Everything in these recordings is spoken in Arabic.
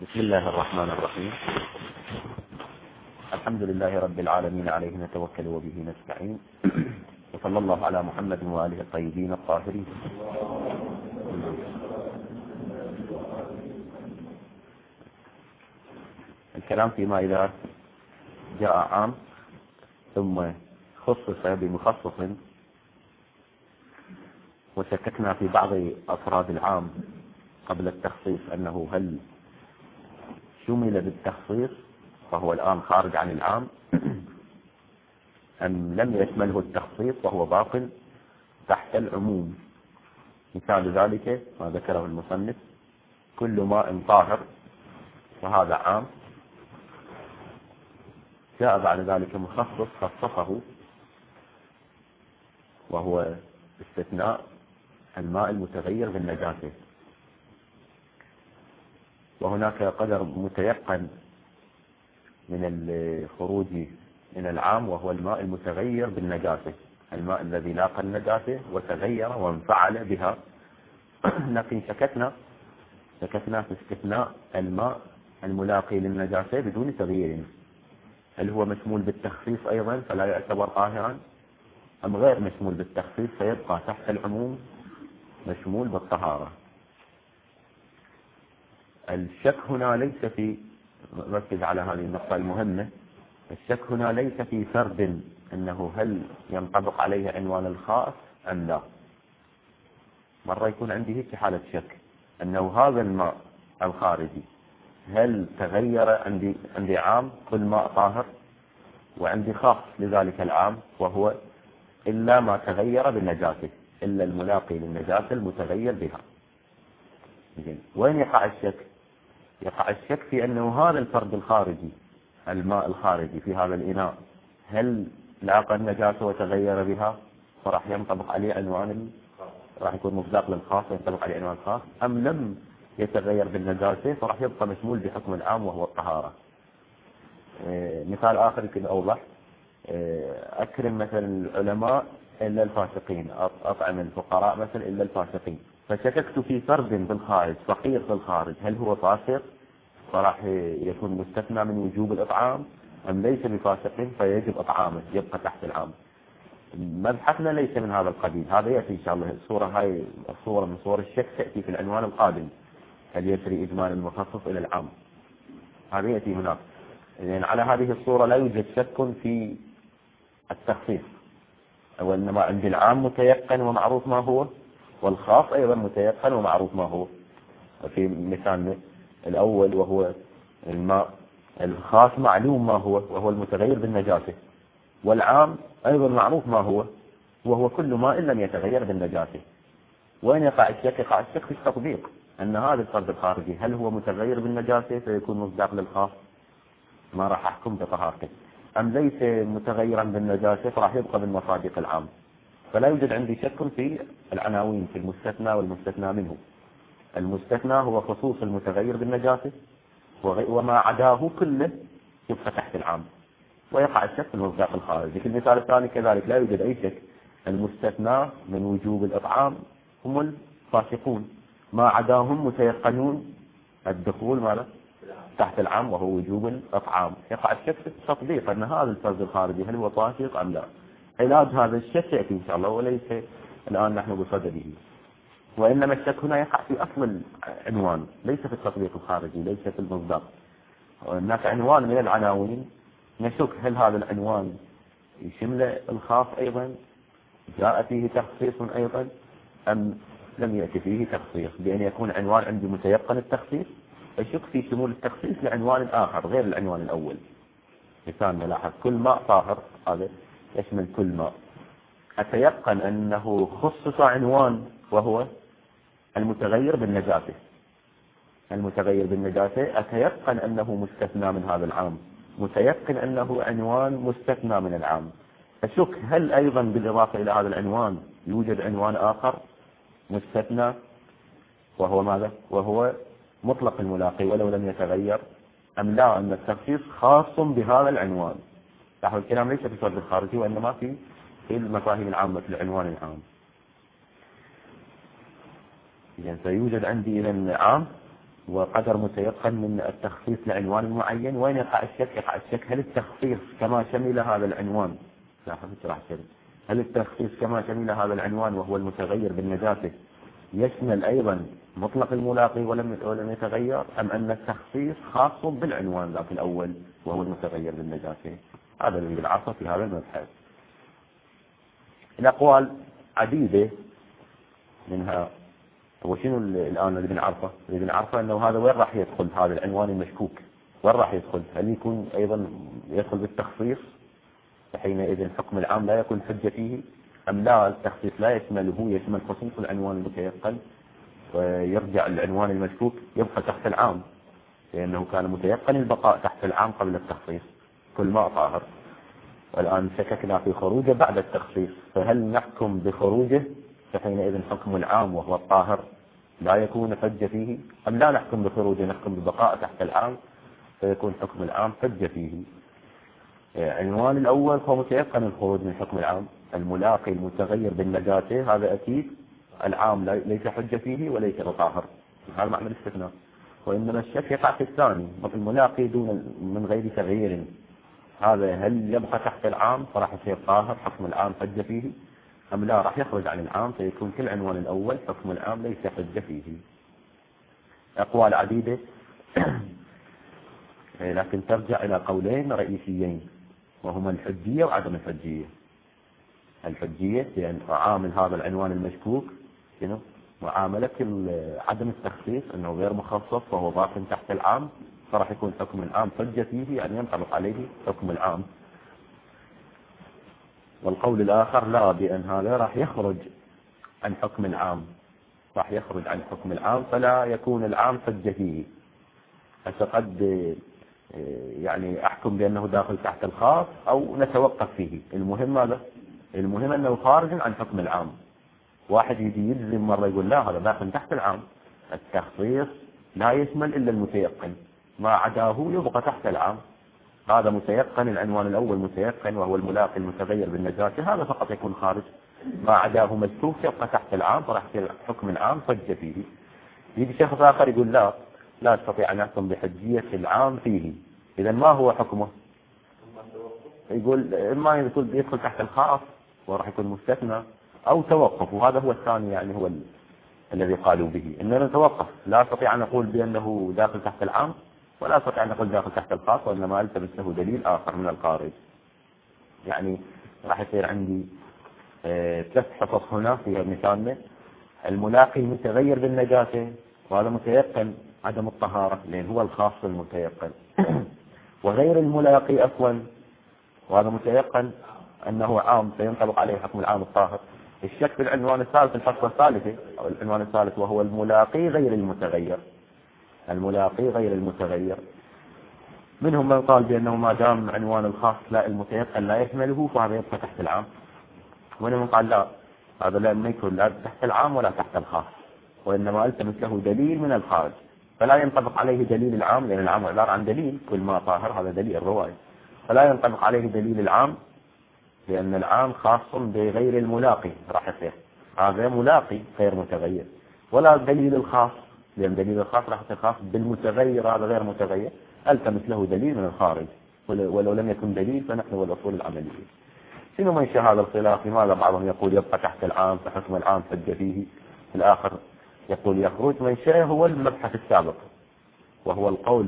بسم الله الرحمن الرحيم. الحمد لله رب العالمين، عليه نتوكل وبه نستعين، وصلى الله على محمد وآله الطيبين الطاهرين. الكلام فيما إذا جاء عام ثم خصص بمخصص، وشككنا في بعض أفراد العام قبل التخصيص أنه هل شمل بالتخصيص فهو الآن خارج عن العام، أم لم يشمله التخصيص وهو باق تحت العموم. مثال ذلك ما ذكره المصنف: كل ماء طاهر، وهذا عام. جاء بعد ذلك مخصص خصصه، وهو استثناء الماء المتغير بالنجاسة. وهناك قدر متيقن من الخروج من العام، وهو الماء المتغير بالنجاسة، الماء الذي لاقى النجاسة وتغير وانفعل بها. لكن شككنا في استثناء الماء الملاقي للنجاسة بدون تغيير، هل هو مشمول بالتخصيص أيضا فلا يعتبر طاهرا، أم غير مشمول بالتخصيص فيبقى تحت العموم مشمول بالطهارة. الشك هنا ليس في، ركز على هذه النقطة المهمة، الشك هنا ليس في فرد أنه هل ينطبق عليه عنوان الخاص أم لا. مرة يكون عندي هيك حالة شك أنه هذا الماء الخارجي هل تغير، عندي عام كل ماء طاهر، وعندي خاص لذلك العام وهو إلا ما تغير بالنجاسة، إلا الملاقي للنجاسة المتغير بها. وين يقع الشك؟ يقع الشك في أنه هذا الفرد الخارجي، الماء الخارجي في هذا الإناء، هل لاقى النجاسة وتغير بها فراح ينطبق عليه عنوان، راح يكون مصداق للخاص وينطبق عليه عنوان الخاص، أم لم يتغير بالنجاسة فراح يبقى مشمول بحكم العام وهو الطهارة. مثال آخر يمكن أوضح: أكرم مثلا العلماء إلا الفاسقين، أطعم الفقراء مثلا إلا الفاسقين. فشككت في فرد بالخارج، فقير في الخارج، هل هو فاسق فراح يكون مستثنى من وجوب الإطعام، أم ليس بفاسق فيجب إطعامه يبقى تحت العام. مبحثنا ليس من هذا القبيل، هذا يأتي إن شاء الله. هاي الصورة من صور الشك تأتي في العنوان القادم: هل يسري إجمال المخصص إلى العام، هذا يأتي هناك. يعني على هذه الصورة لا يوجد شك في التخصيص، أو إنما عند العام متيقن ومعروف ما هو، والخاص أيضا متيقن ومعروف ما هو. في مثال الأول وهو الماء الخاص معلوم ما هو، وهو المتغير بالنجاسة، والعام أيضا معروف ما هو، وهو كل ماء لم يتغير بالنجاسة. وين يقع الشك؟ يقع الشك في التطبيق، أن هذا الفرد الخارجي هل هو متغير بالنجاسة فيكون مصداق للخاص، ما راح أحكم بطهارته، أم ليس متغيرا بالنجاسة فراح يبقى بالمصادق العام. فلا يوجد عندي شك في العناوين، في المستثنى والمستثنى منه. المستثنى هو خصوص المتغير بالنجاسة، وما عداه كله يبقى تحت العام، ويقع الشك في المصداق الخارجي. في المثال الثاني كذلك لا يوجد أي شك، المستثنى من وجوب الإطعام هم الفاسقون، ما عداهم متيقنون الدخول ماذا تحت العام وهو وجوب الإطعام. يقع الشك في التطبيق أن هذا الفرد الخارجي هل هو فاسق أم لا. علاج هذا الشك يأتي إن شاء الله، وليس الآن نحن بصدده. وإنما الشك هنا يقع في أصل العنوان، ليس في التطبيق الخارجي، ليس في المصداق. هناك عنوان من العناوين نشك هل هذا العنوان يشمل الخاص أيضا، جاء فيه تخصيص أيضا، أم لم يأتي فيه تخصيص، بأن يكون عنوان عندي متيقن التخصيص أشك في شمول التخصيص لعنوان آخر غير العنوان الأول. مثال نلاحظ: كل ماء طاهر، هذا يشمل كل ماء. أتيقن أنه خصص عنوان وهو المتغير بالنجاسة، المتغير بالنجاسة أتيقن أنه مستثنى من هذا العام، متيقن أنه عنوان مستثنى من العام. أشك هل أيضا بالإضافة إلى هذا العنوان يوجد عنوان آخر مستثنى وهو ماذا؟ وهو مطلق الملاقي ولو لم يتغير، أم لا أن التخصيص خاص بهذا العنوان. لاحظوا الكلام ليس في الفرد الخارجي، وإنما في المفاهيم العامة في العنوان العام. إذن سيوجد عندي إذن عام وقدر متيقن من التخصيص لعنوان معين. وين يقع الشك؟ يقع الشك هل التخصيص كما شمل هذا العنوان، هل التخصيص كما شمل هذا العنوان وهو المتغير بالنجاسة يشمل أيضا مطلق الملاقي ولم يتغير، أم أن التخصيص خاص بالعنوان ذاك الأول وهو المتغير بالنجاسة؟ هذا اللي بالعصر في هذا المبحث. الأقوال عديدة، منها وشنو الآن اللي بنعرفه؟ اللي بنعرفه أنه هذا وين راح يدخل هذا العنوان المشكوك؟ وين راح يدخل؟ هل يكون أيضا يدخل بالتخصيص فحينئذ الحكم العام لا يكون حجة فيه، أم لا التخصيص لا يشمله، يشمل خصوص العنوان المتيقن ويرجع العنوان المشكوك يبقى تحت العام، لأنه كان متيقن البقاء تحت العام قبل التخصيص كل ما طاهر، والآن شككنا في خروجه بعد التخصيص، فهل نحكم بخروجه فحينئذ حكم العام وهو الطاهر لا يكون حجة فيه، أم لا نحكم بخروجه نحكم ببقاء تحت العام فيكون حكم العام حجة فيه؟ عنوان الأول هو متيقن الخروج من حكم العام، الملاقي المتغير بالنجاسة هذا أكيد العام ليس حجة فيه وليس بطاهر، هذا معنى الاستثناء. وإنما الشك يقع في الثاني، الملاقي دون من غير تغيير، هذا هل يبقى تحت العام فراح يصير طاهر حكم العام حجة فيه، أم لا راح يخرج عن العام فيكون كل عنوان الأول حكم العام ليس حجة فيه؟ أقوال عديدة لكن ترجع إلى قولين رئيسيين وهما الحجية وعدم الحجية. الحجية لأن عامل هذا العنوان المشكوك معاملة عدم التخصيص أنه غير مخصص وهو باق تحت العام، فراح يكون حكم العام حجة فيه يعني ينطبق عليه حكم العام. والقول الآخر لا، بأن هذا راح يخرج عن حكم العام، راح يخرج عن حكم العام فلا يكون العام حجة فيه. قد يعني أحكم بأنه داخل تحت الخاص أو نتوقف فيه، المهم ماذا؟ المهم أنه خارج عن حكم العام. واحد يجي يجزم مرة يقول لا هذا داخل تحت العام، التخصيص لا يشمل إلا المتيقن، ما عداه يبقى تحت العام، هذا متيقن العنوان الأول متيقن وهو الملاقي المتغير بالنجاسة، هذا فقط يكون خارج، ما عداه مشكوك يبقى تحت العام فراح يصير حكم العام حجة فيه. يجي شخص آخر يقول لا أستطيع أن أحكم بحجية العام فيه، إذا ما هو حكمه؟ يقول إما يدخل تحت الخاص وراح يكون مستثنى أو توقف، وهذا هو الثاني يعني هو الذي قالوا به إننا نتوقف، لا أستطيع أن أقول بأنه داخل تحت العام ولا أستطيع أن أقول داخل تحت الخاص، وإنما ألتمس له دليل آخر من الخارج. يعني راح يصير عندي 3 حصص هنا في مثالنا، الملاقي المتغير بالنجاسة وهذا متيقن عدم الطهارة لأن هو الخاص المتيقن وغير الملاقي أصلا وهذا متيقن أنه عام سينطبق عليه حكم العام الطاهر. الشك في العنوان الثالث الحصة الثالثة أو العنوان الثالث وهو الملاقي غير المتغير، الملاقي غير المتغير. منهم من قال بأنه ما دام عنوان الخاص لا المتيقن لا يشمله فهذا يبقى تحت العام، ومنهم من قال لا هذا لا يكون لا تحت العام ولا تحت الخاص، وإنما ألتمس له دليل من الخارج فلا ينطبق عليه دليل العام، لأن العام عبارة عن دليل كل ما طاهر هذا دليل الرواية، فلا ينطبق عليه دليل العام لأن العام خاص بغير الملاقي، راح يصير هذا ملاقي غير متغير، ولا دليل الخاص لأن دليل الخاص راح يصير خاص بالمتغير هذا غير متغير، ألتمس له دليل من الخارج، ولو لم يكن دليل فنحن والأصول العملية. شنو منشأ هذا الخلاف؟ لماذا بعضهم يقول يبقى تحت العام فحكم العام حجة فيه، الآخر يقول يخرج؟ منشأه هو المبحث السابق وهو القول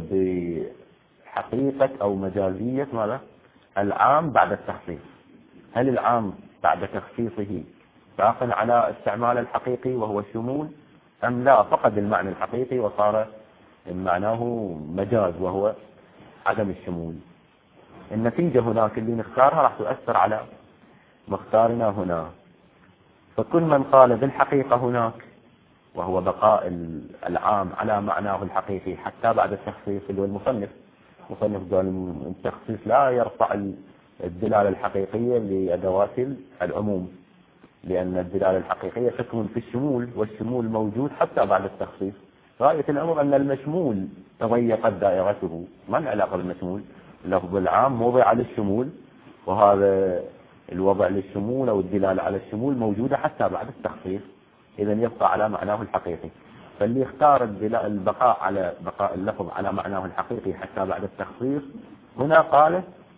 بحقيقة أو مجازية ماذا؟ العام بعد التخصيص. هل العام بعد تخصيصه باق على استعمال الحقيقي وهو الشمول، أم لا فقد المعنى الحقيقي وصار معناه مجاز وهو عدم الشمول؟ النتيجة هناك اللي نختارها راح تؤثر على مختارنا هنا. فكل من قال بالحقيقة هناك وهو بقاء العام على معناه الحقيقي حتى بعد التخصيص، اللي هو المصنف قال التخصيص لا يرفع الدلالة الحقيقية لأدوات العموم، لأن الدلالة الحقيقية حكم في الشمول والشمول موجود حتى بعد التخصيص. غاية الأمر أن المشمول تضيقت دائرته، ما العلاقة بالمشمول؟ لفظ العام وضع للشمول، وهذا الوضع للشمول أو الدلالة على الشمول موجودة حتى بعد التخصيص، إذا يبقى على معناه الحقيقي. فاللي اختار البقاء على بقاء اللفظ على معناه الحقيقي حتى بعد التخصيص هنا قال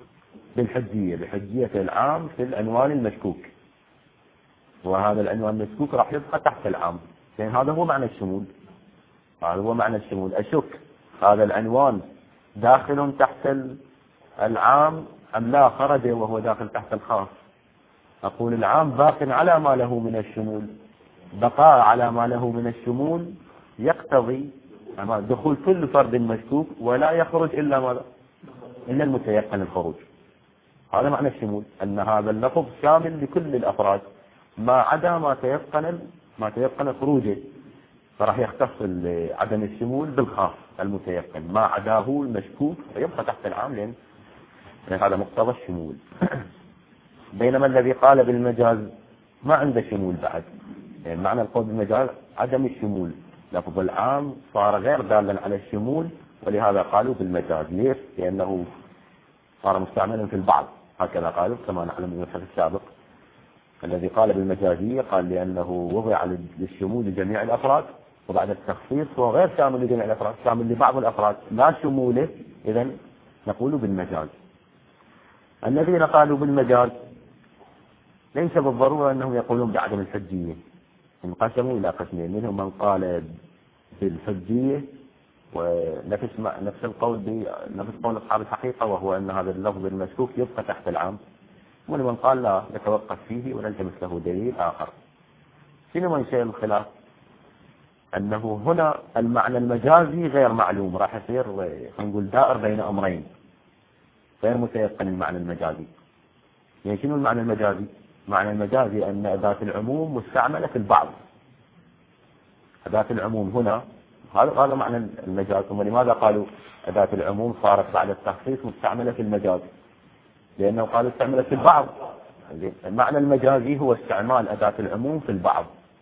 بحجية العام في العنوان المشكوك، وهذا العنوان المشكوك راح يبقى تحت العام، لأن هذا هو معنى الشمول. هذا هو معنى الشمول. أشك هذا العنوان داخل تحت العام أم لا، خرج وهو داخل تحت الخاص. أقول العام باق على ما له من الشمول. بقاء على ما له من الشمول يقتضي دخول كل فرد مشكوك ولا يخرج إلا ماذا؟ إلا المتيقن الخروج. هذا معنى الشمول، أن هذا اللفظ شامل لكل الأفراد ما عدا ما تيقن خروجه، فراح يختص عدم الشمول بالخاص المتيقن، ما عداه المشكوك فيبقى تحت العام، لأن هذا مقتضى الشمول. بينما الذي قال بالمجاز ما عنده شمول بعد، يعني معنى القول بالمجاز عدم الشمول، لفظ العام صار غير دالا على الشمول، ولهذا قالوا بالمجاز. ليش؟ لأنه صار مستعملا في البعض، هكذا قالوا كما نعلم من البحث السابق. الذي قال بالمجازية قال لأنه وضع للشمول لجميع الأفراد، وبعد التخصيص هو غير شامل لجميع الأفراد، شامل لبعض الأفراد لا شموله، إذن نقول بالمجاز. الذين قالوا بالمجاز ليس بالضرورة أنهم يقولون بعدم الحجية، انقسموا إلى قسمين، منهم من قال بالحجية ونفس القول نفس قول أصحاب الحقيقة، وهو أن هذا اللفظ المشكوك يبقى تحت العام، ومن قال لا نتوقف فيه ونلتمس له دليل آخر. شنو منشأ الخلاف؟ أنه هنا المعنى المجازي غير معلوم، راح يصير نقول دائر بين أمرين غير متيقن. المعنى المجازي يعني شنو المعنى المجازي؟ معنى المجازي أن أداة العموم مستعملة في البعض. أداة العموم هنا هذا معنى المجاز. ثم لماذا قالوا أداة العموم صارت بعد التخصيص مستعملة في المجاز؟ لأنه قالوا استعملت في البعض. المعنى المجازي هو استعمال أداة العموم في البعض.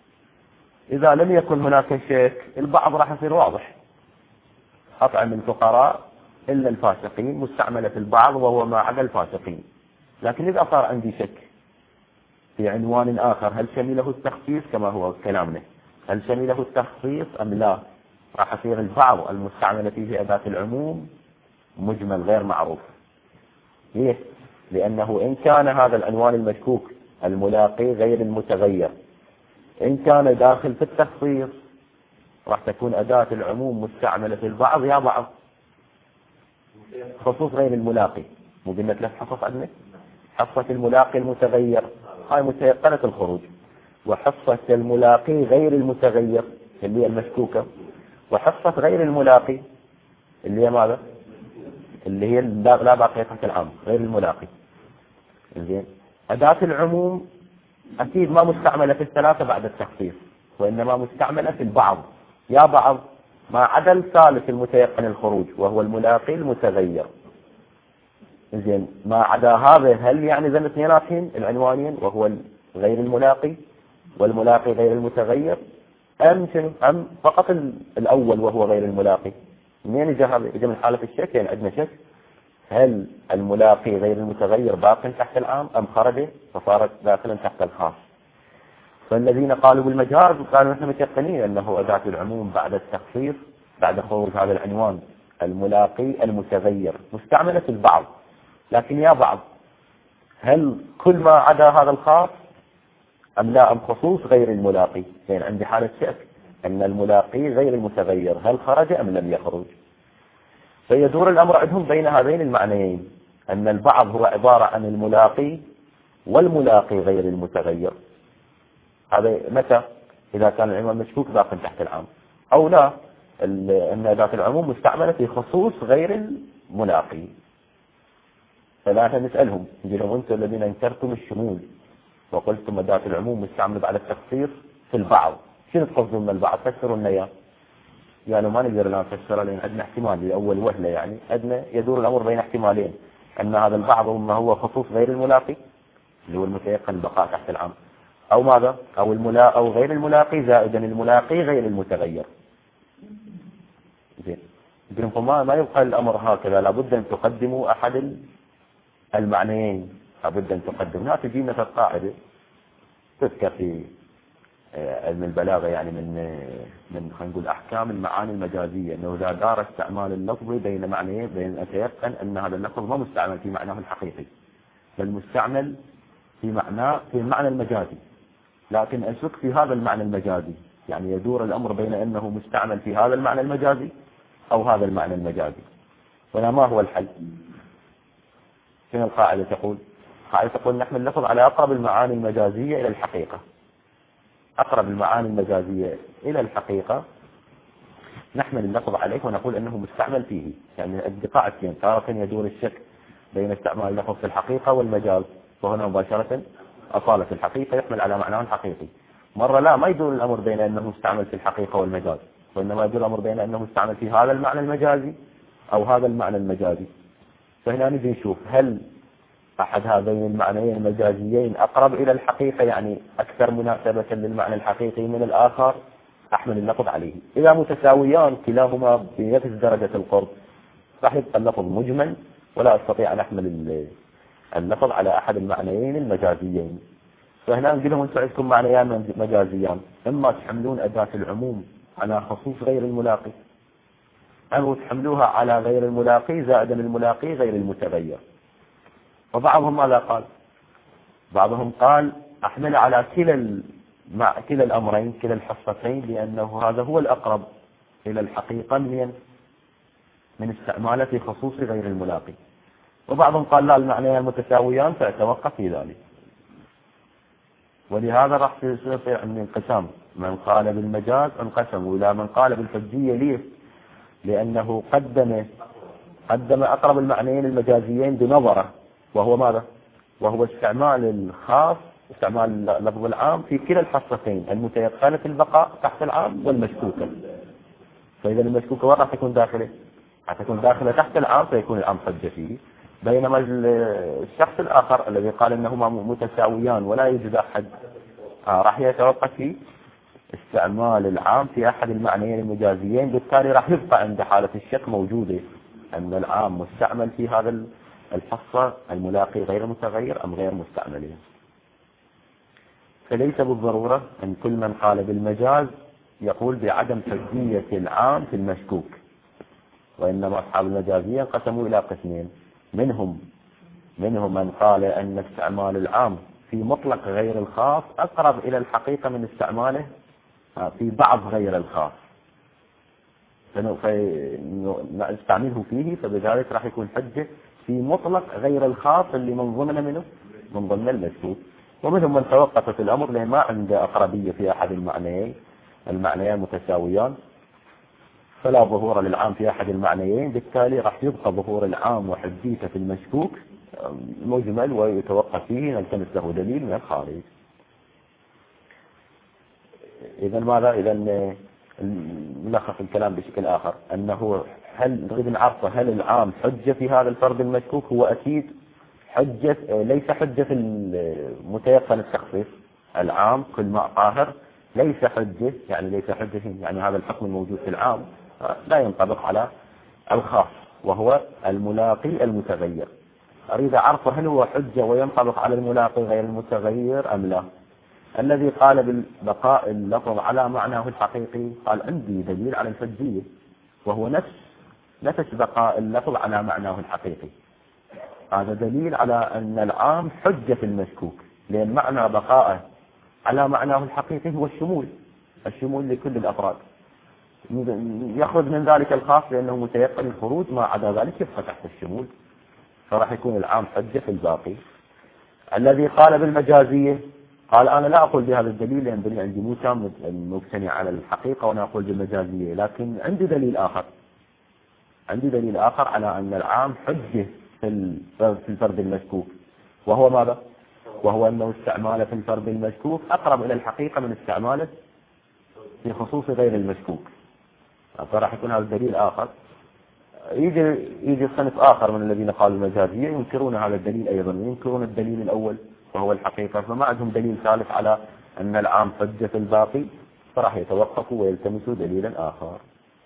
إذا لم يكن هناك شك البعض راح يصير واضح، أطعم الفقراء إلا الفاسقين مستعملة في البعض وهو ما عدا الفاسقين. لكن إذا صار عندي شك في عنوان آخر هل شمله التخصيص كما هو كلامنا، هل شمله التخصيص أم لا، راح يصير البعض المستعملة فيه أداة العموم مجمل غير معروف. ليه؟ لأنه إن كان هذا العنوان المشكوك الملاقي غير المتغير، إن كان داخل في التخصيص راح تكون أداة العموم مستعملة في البعض يا بعض، خصوص غير الملاقي. مو قلنا ثلاث حصص عندنا؟ حصة الملاقي المتغير هاي متيقنة الخروج، وحصة الملاقي غير المتغير اللي هي المشكوكة، وحصة غير الملاقي اللي هي ماذا؟ اللي هي لا باقية تحت العام، غير الملاقي. زين، أداة العموم أكيد ما مستعملة في الثلاثة بعد التخصيص، وإنما مستعملة في البعض يا بعض، ما عدا الثالث المتيقن الخروج وهو الملاقي المتغير. زين، ما عدا هذا هل يعني ذن اثنيناتهم العنوانين وهو غير الملاقي والملاقي غير المتغير، أم فقط الأول وهو غير الملاقي؟ منين اجى هذا؟ اجى من حالة الشك، يعني عندنا شك هل الملاقي غير المتغير باق تحت العام أم خرج فصارت داخلا تحت الخاص. فالذين قالوا بالمجاز قالوا نحن متيقنين أنه أداة العموم بعد التخصيص بعد خروج هذا العنوان الملاقي المتغير مستعملة في البعض، لكن يا بعض هل كل ما عدا هذا الخاص أم لا، أم خصوص غير الملاقي؟ يعني عندي حالة شك أن الملاقي غير المتغير هل خرج أم لم يخرج. فيدور الأمر عندهم بين هذين المعنيين، أن البعض هو عبارة عن الملاقي والملاقي غير المتغير. هذا متى؟ إذا كان العنوان مشكوك باق تحت العام، أو لا أن أداة العموم مستعملة في خصوص غير الملاقي. فلا نسألهم نقول لهم أنتم الذين انكرتم الشمول وقلتم أداة العموم مستعملة بعد التخصيص في البعض، شنو تقصدون من البعض؟ فسروا لنا إياه. يعني ما نقدر لا نفسر لأن عندنا احتمال لأول وهلة، يعني عندنا يدور الأمر بين احتمالين، أن هذا البعض ما هو خصوص غير الملاقي اللي هو المتيقن البقاء تحت العام، أو ماذا؟ أو غير الملاقي زائدا الملاقي غير المتغير. زين، يقولون ما يبقى الأمر هكذا، لابد أن تقدموا أحد المعنيين، لابد أن تقدموا. لا تجينا في القاعدة تذكر في علم البلاغة يعني من خلينا نقول أحكام المعاني المجازية، أنه إذا دار استعمال اللفظ بين معنيين، بين أتيقن أن هذا اللفظ ما مستعمل في معناه الحقيقي، بل مستعمل في المعنى المجازي، لكن أشك في هذا المعنى المجازي، يعني يدور الأمر بين أنه مستعمل في هذا المعنى المجازي أو هذا المعنى المجازي. هنا ما هو الحل؟ شنو القاعدة تقول؟ القاعدة تقول نحمل اللفظ على أقرب المعاني المجازية إلى الحقيقة. أقرب المعاني المجازية إلى الحقيقة نحمل اللفظ عليه ونقول أنه مستعمل فيه، يعني الدقاعتين تارة يدور الشك بين استعمال اللفظ في الحقيقة والمجاز، وهنا مباشرة أصالة الحقيقة يحمل على معناه الحقيقي. مرة لا، ما يدور الأمر بين أنه مستعمل في الحقيقة والمجاز، وإنما يدور الأمر بين أنه مستعمل في هذا المعنى المجازي أو هذا المعنى المجازي. فهنا نجي نشوف هل أحد هذين المعنيين المجازيين أقرب إلى الحقيقة، يعني أكثر مناسبة للمعنى الحقيقي من الآخر، أحمل اللفظ عليه. إذا متساويان كلاهما بنفس درجة القرب راح يبقى اللفظ مجمل، ولا أستطيع أن أحمل اللفظ على أحد المعنيين المجازيين. فهنا نقول لهم أنتم عندكم معنيان مجازيان، إما تحملون أداة العموم على خصوص غير الملاقي، أو تحملوها على غير الملاقي زائدا الملاقي غير المتغير. وبعضهم ماذا قال؟ بعضهم قال أحمل على كلا الأمرين، كلا الحصتين، لأنه هذا هو الأقرب إلى الحقيقة من استعماله في خصوص غير الملاقي. وبعضهم قال لا، المعنيان متساويان فأتوقف في ذلك. ولهذا راح يصير عندنا انقسام، من قال بالمجاز انقسم إلى من قال بالحجية. ليه؟ لأنه قدم أقرب المعنيين المجازيين بنظره، وهو ماذا؟ وهو استعمال الخاص، استعمال اللفظ العام في كلا الحصتين، المتيقنة البقاء تحت العام والمشكوكة. فإذا المشكوكة وين راح تكون داخله؟ راح تكون داخله تحت العام، فيكون العام حجة فيه. بينما الشخص الآخر الذي قال أنهما متساويان ولا يوجد أحد، راح يتوقف في استعمال العام في أحد المعنيين المجازيين، بالتالي راح يبقى عند حالة الشك موجودة أن العام مستعمل في هذا الحصة، الملاقي غير متغير أم غير مستعمل. فليس بالضرورة أن كل من قال بالمجاز يقول بعدم حجية العام في المشكوك، وإنما أصحاب المجازية انقسموا إلى قسمين، منهم من قال أن استعمال العام في مطلق غير الخاص أقرب إلى الحقيقة من استعماله في بعض غير الخاص، فنستعمله فيه، فبذلك راح يكون حجة في مطلق غير الخاص اللي من ضمن المشكوك. ومنهم من توقف في الأمر لأن ما عنده أقربية في أحد المعنيين متساويان، فلا ظهور للعام في أحد المعنيين، بالتالي راح يبقى ظهور العام وحجيته في المشكوك مجمل ويتوقف فيه، نلتمس له دليل من الخارج. إذا ماذا؟ إذا نلخص الكلام بشكل آخر، أنه هل نريد نعرف هل العام حجة في هذا الفرد المشكوك؟ هو أكيد حجة، ليس حجة المتيقن التخصيص. العام كل ما طاهر ليس حجة، يعني هذا الحكم الموجود في العام لا ينطبق على الخاص وهو الملاقي المتغير. أريد أعرف هل هو حجة وينطبق على الملاقي غير المتغير أم لا. الذي قال بالبقاء اللفظ على معناه الحقيقي قال عندي دليل على الحجية، وهو نفس بقاء اللفظ على معناه الحقيقي. هذا دليل على أن العام حجة في المشكوك، لأن معنى بقائه على معناه الحقيقي هو الشمول لكل الأفراد. يخرج من ذلك الخاص لأنه متيقن الخروج، ما عدا ذلك يبقى تحت الشمول، فراح يكون العام حجة في الباقي. الذي قال بالمجازية قال أنا لا أقول بهذا الدليل، لأن الدليل عندي مو تام مبتني على الحقيقة، وأنا أقول بالمجازية، لكن عندي دليل آخر على أن العام حجة في الفرد المشكوك، وهو ماذا؟ وهو أنه استعماله في الفرد المشكوك أقرب إلى الحقيقة من استعماله في خصوص غير المشكوك. فراح يكون هذا دليل آخر. يجي صنف آخر من الذين قالوا المجازية ينكرون هذا الدليل أيضا، وينكرون الدليل الأول وهو الحقيقة، فما عندهم دليل ثالث على أن العام حجة في الباقي، فراح يتوقفوا ويلتمسوا دليلا آخر.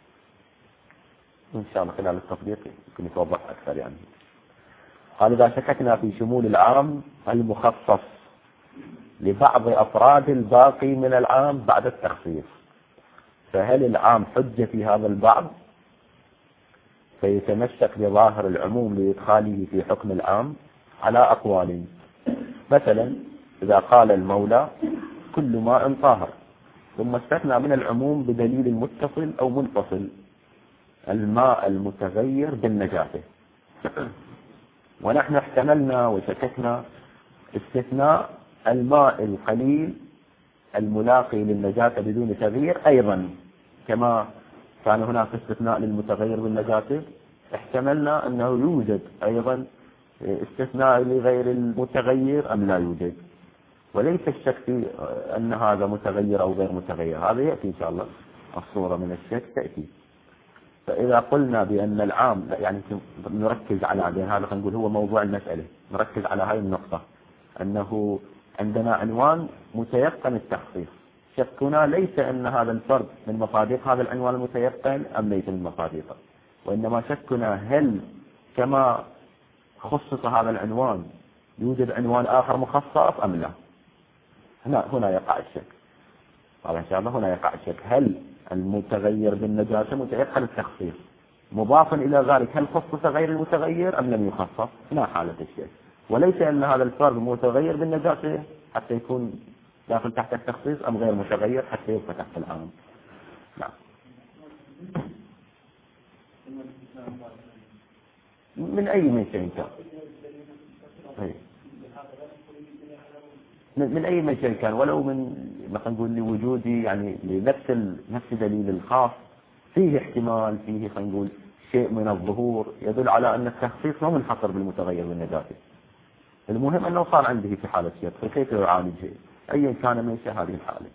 إن شاء الله خلال التطبيق يمكن يتوضح أكثر. قال إذا شككنا في شمول العام المخصص لبعض أفراد الباقي من العام بعد التخصيص، فهل العام حجة في هذا البعض فيتمسك بظاهر العموم لإدخاله في حكم العام على أقوال. مثلا إذا قال المولى كل ماء طاهر، ثم استثنى من العموم بدليل متصل أو منفصل الماء المتغير بالنجاسة، ونحن احتملنا وشككنا استثناء الماء القليل الملاقي للنجاسة بدون تغيير أيضا، كما كان هناك استثناء للمتغير بالنجاسة، احتملنا أنه يوجد أيضا استثناء لغير المتغير أم لا يوجد، وليس الشك في أن هذا متغير أو غير متغير، هذا يأتي إن شاء الله الصورة من الشك تأتي. فإذا قلنا بأن العام، يعني نركز على هذا، خلينا نقول هو موضوع المسألة، نركز على هذه النقطة، أنه عندنا عنوان متيقن التخصيص، شكنا ليس أن هذا الفرد من مصادق هذا العنوان المتيقن أم ليس من مصادقه، وإنما شكنا هل كما خصص هذا العنوان يوجد عنوان آخر مخصص أم لا. هنا يقع الشك، طبعا إن شاء الله هنا يقع الشك، هل المتغير بالنجاسة متيقن التخصيص، مضافا إلى ذلك هل خصص غير المتغير أم لم يخصص، لا حالة الشك، وليس أن هذا الفرد متغير بالنجاسة حتى يكون داخل تحت التخصيص أم غير متغير حتى يبقى تحت العام. نعم. من أي شيء كان، من أي شيء كان، ولو من مثلا نقول لوجودي يعني نفس دليل الخاص فيه احتمال، فيه خلينا نقول شيء من الظهور يدل على أن التخصيص ما منحصر بالمتغير بالنجاسة، المهم أنه صار عنده في حالة شك، فكيف يعالجه أيا كان من هذه الحالة.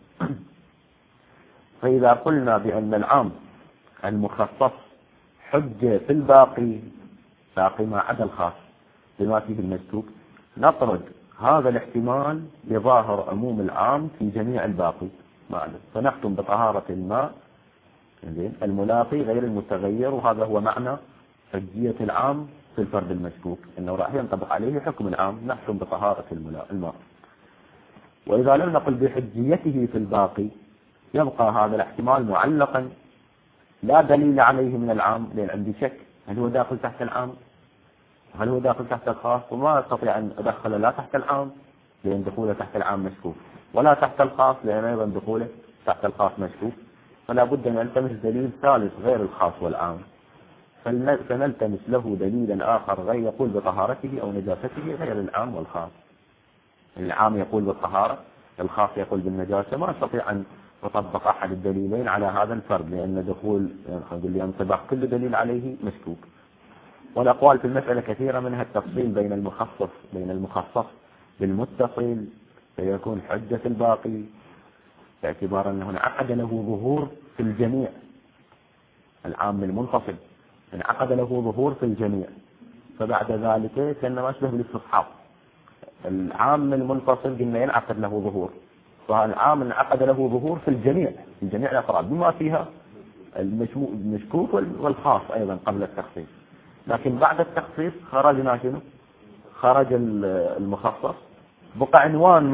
فإذا قلنا بأن العام المخصص حجة في الباقي ما عدا الخاص بما فيه المشكوك، نطرد هذا الاحتمال بظاهر عموم العام في جميع الباقي معنا، فنختم بطهارة الماء الملاقي غير المتغير، وهذا هو معنى حجية العام في الفرد المشكوك، انه راح ينطبق عليه حكم العام، نحكم بطهارة الماء. واذا لم نقل بحجيته في الباقي يبقى هذا الاحتمال معلقا لا دليل عليه من العام، لان عندي شك هل هو داخل تحت العام، هل هو داخل تحت الخاص، وما استطيع ان ادخله لا تحت العام لان دخوله تحت العام مشكوك، ولا تحت الخاص لان ايضا دخوله تحت الخاص مشكوك، فلا بد ان نلتمس دليل ثالث غير الخاص والعام، فنلتمس له دليلا آخر غير يقول بطهارته أو نجاسته غير العام والخاص. العام يقول بالطهارة، الخاص يقول بالنجاسة، ما استطيع أن أطبق أحد الدليلين على هذا الفرد لأن دخول ينطبق كل دليل عليه مشكوك. والأقوال في المسألة كثيرة، منها التفصيل بين المخصص بالمتصل فيكون حجة الباقي باعتبار أنه انعقد له ظهور في الجميع، العام المنفصل انعقد له ظهور في الجميع، فبعد ذلك كأنما أشبه بالاستصحاب، العام المنفصل قلنا ينعقد له ظهور، فالعام انعقد له ظهور في جميع الأفراد بما فيها المشكوك والخاص أيضا قبل التخصيص، لكن بعد التخصيص خرجنا شنو؟ خرج المخصص، بقى عنوان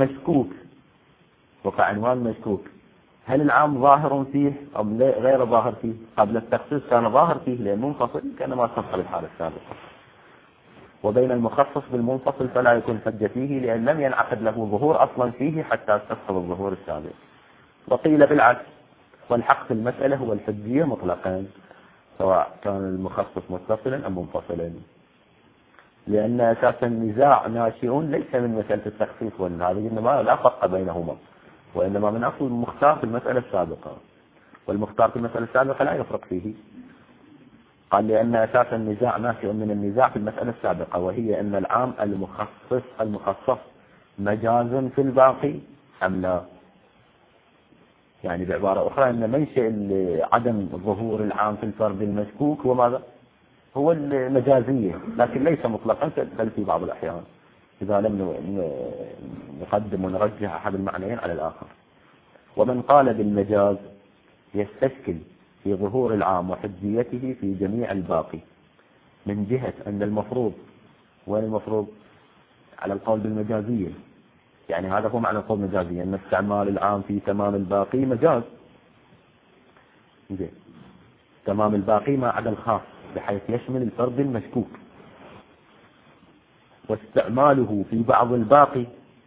مشكوك، هل العام ظاهر فيه أم غير ظاهر فيه؟ قبل التخصيص كان ظاهر فيه لأن منفصل كان ما استفصل الحالة السابقة، وبين المخصص بالمنفصل فلا يكون حجة فيه لأن لم ينعقد له ظهور أصلا فيه حتى استفصل الظهور السابق. وقيل بالعكس، والحق في المسألة هو الحجية مطلقا سواء كان المخصص متصلا أم منفصلا، لأن أساس النزاع ناشئ ليس من مسألة التخصيص والهذه، إنما لا فرق بينهما، وإنما من أصل المختار في المسألة السابقة، والمختار في المسألة السابقة لا يفرق فيه، قال لأن أساس النزاع ناشئ من النزاع في المسألة السابقة، وهي أن العام المخصص مجاز في الباقي أم لا، يعني بعبارة أخرى أن منشأ عدم ظهور العام في الفرد المشكوك هو ماذا؟ هو المجازية، لكن ليس مطلقا بل في بعض الأحيان إذا لم نقدم ونرجح أحد المعنيين على الآخر. ومن قال بالمجاز يستشكل في ظهور العام وحجيته في جميع الباقي، من جهة أن المفروض على القول بالمجازية يعني هذا هو معنى القول مجازي، أن استعمال العام في تمام الباقي مجاز. تمام الباقي ما عدا الخاص بحيث يشمل الفرد المشكوك. واستعماله في بعض الباقي،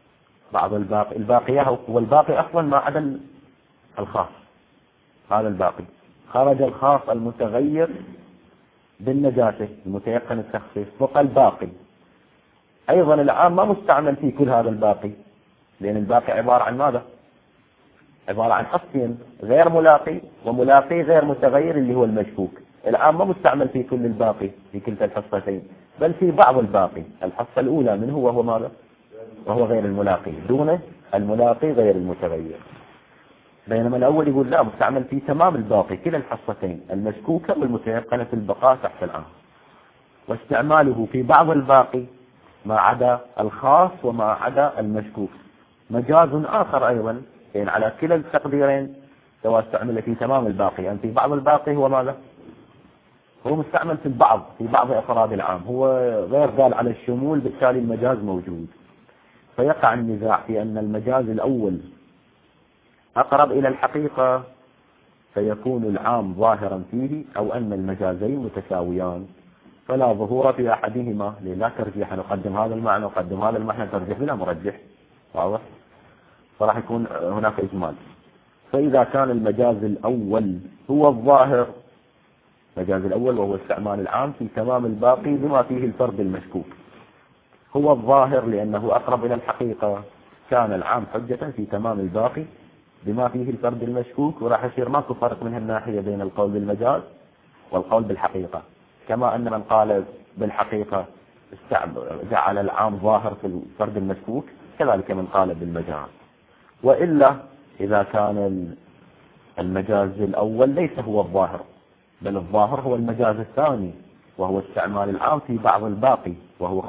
الباقي هو الباقي أصلا ما عدا الخاص، هذا الباقي. خرج الخاص المتغير بالنجاسة المتيقن التخصيص، بقى الباقي. أيضا العام ما مستعمل في كل هذا الباقي، لأن الباقي عبارة عن ماذا؟ عبارة عن حصين، غير ملاقي وملاقي غير متغير اللي هو المشكوك. العام ما مستعمل في كل الباقي في كلتا الحصتين، بل في بعض الباقي. الحصة الأولى منه وهو ماذا؟ وهو غير الملاقي دون الملاقي غير المتغير. بينما الأول يقول لا، مستعمل في تمام الباقي كلا الحصتين، المشكوكة والمتيقنة البقاء تحت العام. واستعماله في بعض الباقي ما عدا الخاص وما عدا المشكوك مجاز آخر أيضا، يعني على كلا التقديرين، سواء استعمل في تمام الباقي أم في بعض الباقي، هو ماذا؟ هو مستعمل في بعض أفراد العام، هو غير دال على الشمول، بالتالي المجاز موجود. فيقع النزاع في أن المجاز الأول أقرب إلى الحقيقة فيكون العام ظاهرا فيه، أو أن المجازين متساويان فلا ظهور في أحدهما، لا ترجيح، نقدم هذا المعنى وقدم هذا المعنى، ترجيح بلا مرجح، واضح؟ فراح يكون هناك إجمال. فإذا كان المجاز الأول هو الظاهر، المجاز الأول وهو استعمال العام في تمام الباقي بما فيه الفرد المشكوك هو الظاهر لأنه أقرب إلى الحقيقة، كان العام حجة في تمام الباقي بما فيه الفرد المشكوك، وراح يصير ماكو فرق من هالناحية بين القول بالمجاز والقول بالحقيقة. كما أن من قال بالحقيقة جعل العام ظاهر في الفرد المشكوك، كذلك من قال بالمجاز. وإلا إذا كان المجاز الأول ليس هو الظاهر، بل الظاهر هو المجاز الثاني وهو استعمال العام في بعض الباقي، وهو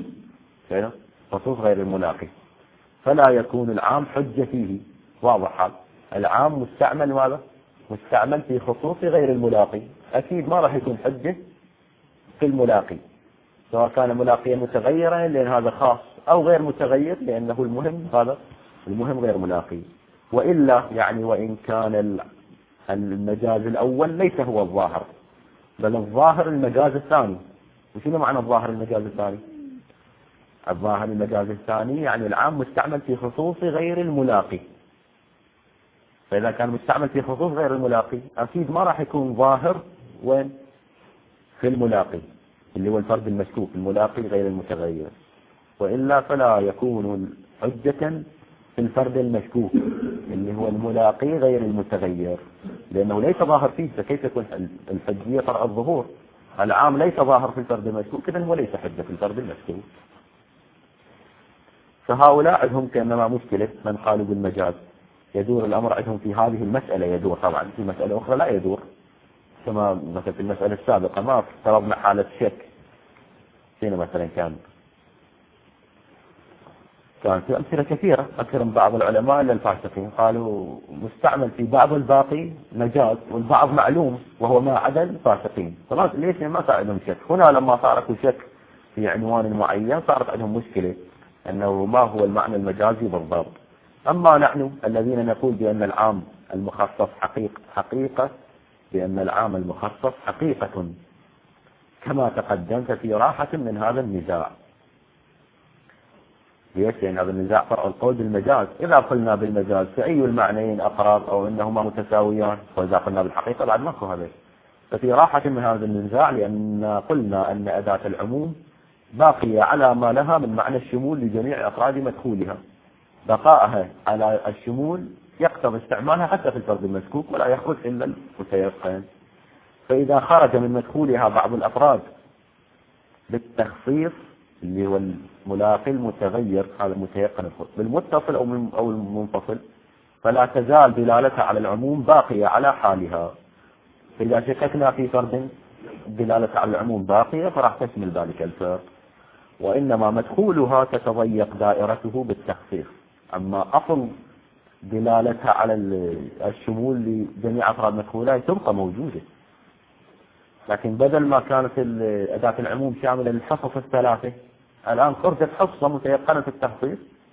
خصوص غير الملاقي، فلا يكون العام حجة فيه. واضح؟ العام مستعمل ماذا؟ مستعمل في خصوص غير الملاقي، أكيد ما راح يكون حجة في الملاقي، سواء كان ملاقيا متغيرا لأن هذا خاص، أو غير متغير لأنه المهم غير ملاقي. وإلا يعني وإن كان المجاز الأول ليس هو الظاهر، بل الظاهر المجاز الثاني. وشنو معنى الظاهر المجاز الثاني؟ الظاهر المجاز الثاني يعني العام مستعمل في خصوص غير الملاقي. فإذا كان مستعمل في خصوص غير الملاقي أكيد ما راح يكون ظاهر وين؟ في الملاقي اللي هو الفرد المشكوك، الملاقي غير المتغير. وإلا فلا يكون حجة في الفرد المشكوك اللي هو الملاقي غير المتغير، لأنه ليس ظاهر فيه، فكيف يكون الحجية طرأ الظهور؟ العام ليس ظاهر في الفرد المشكوك، إذن هو ليس حجة في الفرد المشكوك. فهؤلاء عندهم كأنما مشكلة من قالوا بالمجاز. يدور الأمر عندهم في هذه المسألة، يدور طبعا في مسألة أخرى لا يدور، كما مثلا في المسألة السابقة ما افترضنا حالة شك. فينا مثلا كان في أمثلة كثيرة، أكثر من بعض العلماء إلا الفاسقين قالوا مستعمل في بعض الباقي مجاز والبعض معلوم وهو ما عدا الفاسقين. خلاص ليش ما صار عندهم شك؟ هنا لما صارت شك في عنوان معين صارت عندهم مشكلة أنه ما هو المعنى المجازي بالضبط. أما نحن الذين نقول بأن العام المخصص حقيقة بأن العام المخصص حقيقة، كما تقدمت في راحة من هذا النزاع. ليش؟ لأن هذا النزاع فرع القول بالمجاز. إذا قلنا بالمجاز فأي المعنيين أقرب أو أنهما متساويان، وإذا قلنا بالحقيقة بعد ماكو هذا. ففي راحة من هذا النزاع، لأن قلنا أن أداة العموم باقية على ما لها من معنى الشمول لجميع أفراد مدخولها. بقائها على الشمول يقتضي استعمالها حتى في الفرد المشكوك، ولا يخرج إلا المتيقن. فإذا خرج من مدخولها بعض الأفراد بالتخصيص اللي هو الملاقي المتغير، هذا المتيقن بالمتصل أو المنفصل، فلا تزال دلالتها على العموم باقية على حالها. فإذا شككنا في فرد دلالتها على العموم باقية فراح تشمل ذلك الفرد، وإنما مدخولها تتضيق دائرته بالتخصيص. أما أصل دلالتها على الشمول لجميع أفراد مدخولها تبقى موجودة، لكن بدل ما كانت أداة العموم شاملة للحصص الثلاثة، الآن خرجت حصة متيقنة التخصيص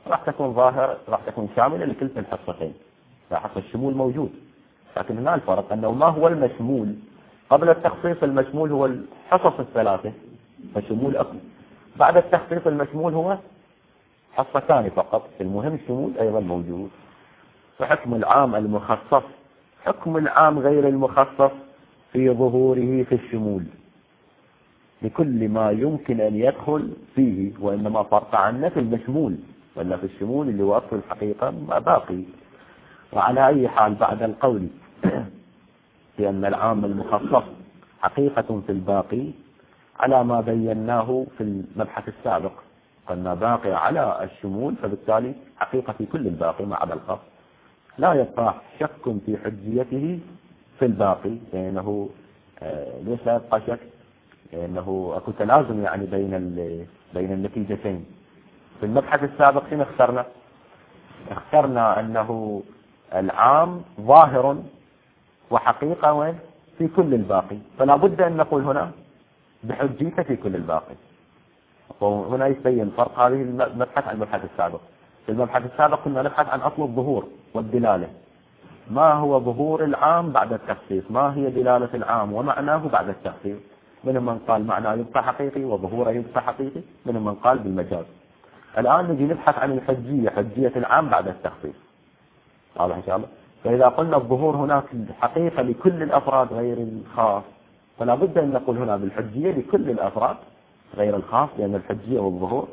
راح تكون ظاهرة، راح تكون شاملة لكلتا الحصتين، لاحظ الشمول موجود. لكن هنا الفرق أنه ما هو المشمول قبل التخصيص. المشمول هو الحصص الثلاثة فشمول أكل. بعد التخصيص المشمول هو حصتان فقط. المهم الشمول أيضا موجود. فحكم العام المخصص حكم العام غير المخصص في ظهوره في الشمول لكل ما يمكن أن يدخل فيه، وإنما فرق عنه في المشمول، ولا في الشمول اللي هو أصل الحقيقة ما باقي. وعلى أي حال بعد القول بأن العام المخصص حقيقة في الباقي على ما بيناه في المبحث السابق، قلنا باقي على الشمول، فبالتالي حقيقة في كل الباقي ما عدا الخاص. لا يبقى شك في حجيته في الباقي، لأنه ليس لا يبقى شك، لأنه أكو تلازم يعني بين النتيجتين. في المبحث السابق شنو اخترنا أنه العام ظاهر وحقيقة وين في كل الباقي، فلا بد أن نقول هنا بحجيته في كل الباقي. وهنا يبين فرق هذه المبحث عن المبحث السابق. في المبحث السابق كنا نبحث عن أصل الظهور والدلالة، ما هو ظهور العام بعد التخصيص، ما هي دلالة العام ومعناه بعد التخصيص. منهم من قال معناه يبقى حقيقي وظهوره يبقى حقيقي، منهم من قال بالمجاز. الآن نجي نبحث عن الحجية، حجية العام بعد التخصيص. واضح إن شاء الله. فإذا قلنا الظهور هناك حقيقة لكل الأفراد غير الخاص، فلا بد أن نقول هنا بالحجية لكل الأفراد غير الخاص، لأن الحجية والظهور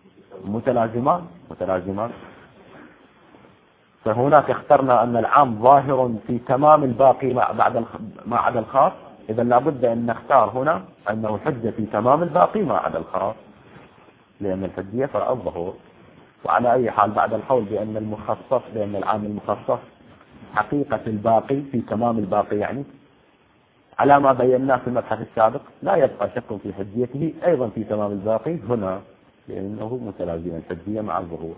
متلازمان. فهناك اخترنا أن العام ظاهر في تمام الباقي ما عدا الخاص. إذا لا بد أن نختار هنا أنه حجة في تمام الباقي ما عدا الخاص، لأن الحجية فرع الظهور. وعلى أي حال بعد القول بأن المخصص، بأن العام المخصص حقيقة الباقي في تمام الباقي، يعني على ما بيناه في المبحث السابق، لا يبقى شك في حجيته أيضا في تمام الباقي هنا، لأنه متلازم الحجية مع الظهور.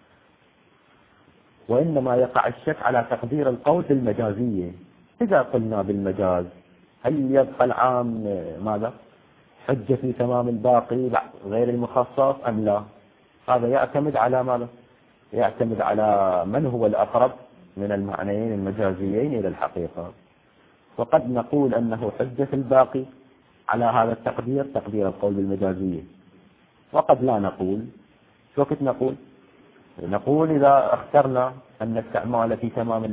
وإنما يقع الشك على تقدير القول بالمجازية. إذا قلنا بالمجاز هل يبقى العام ماذا حجة في تمام الباقي غير المخصص أم لا؟ هذا يعتمد على ماذا؟ يعتمد على من هو الأقرب من المعنيين المجازيين إلى الحقيقة. وقد نقول أنه حجة في الباقي على هذا التقدير، تقدير القول بالمجازية. وقد لا نقول. شو وقت نقول إذا اخترنا أن استعمال في تمام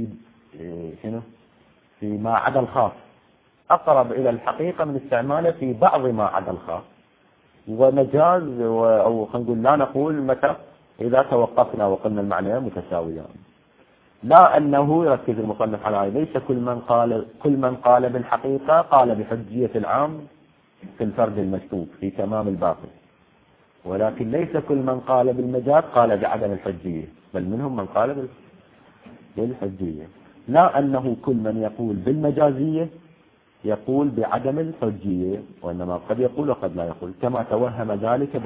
في ما عدا الخاص أقرب إلى الحقيقة من استعماله في بعض ما عدا الخاص. ومجاز أو خلينا نقول لا نقول متى إذا توقفنا وقلنا المعنيين متساويان. لا أنه يركز المصنف على ليس كل من قال بالحقيقة قال بحجية العام في الفرد المشكوك في تمام الباقي، ولكن ليس كل من قال بالمجاز قال بعدم الحجية، بل منهم من قال بالحجية. لا أنه كل من يقول بالمجازية يقول بعدم الحجية، وإنما قد يقول وقد لا يقول، كما توهم ذلك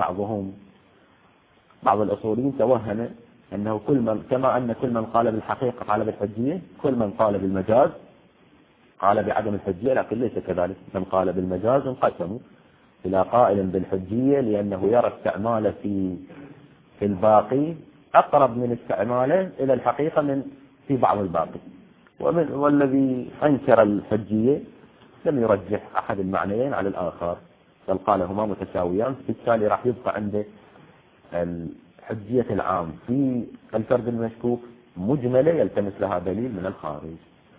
بعض الأصوليين توهم أنه كما أن كل من قال بالحقيقة قال بالحجية، كل من قال بالمجاز قال بعدم الحجية، لكن ليس كذلك. من قال بالمجاز انقسموا إلى قائل بالحجية لأنه يرى استعماله في الباقي أقرب من استعماله إلى الحقيقة في بعض الباقي، والذي أنكر الحجية لم يرجح أحد المعنيين على الآخر، بل قالهما متساويان. بالتالي راح يبقى عنده حجية العام في الفرد المشكوك مجملة يلتمس لها دليل من الخارج.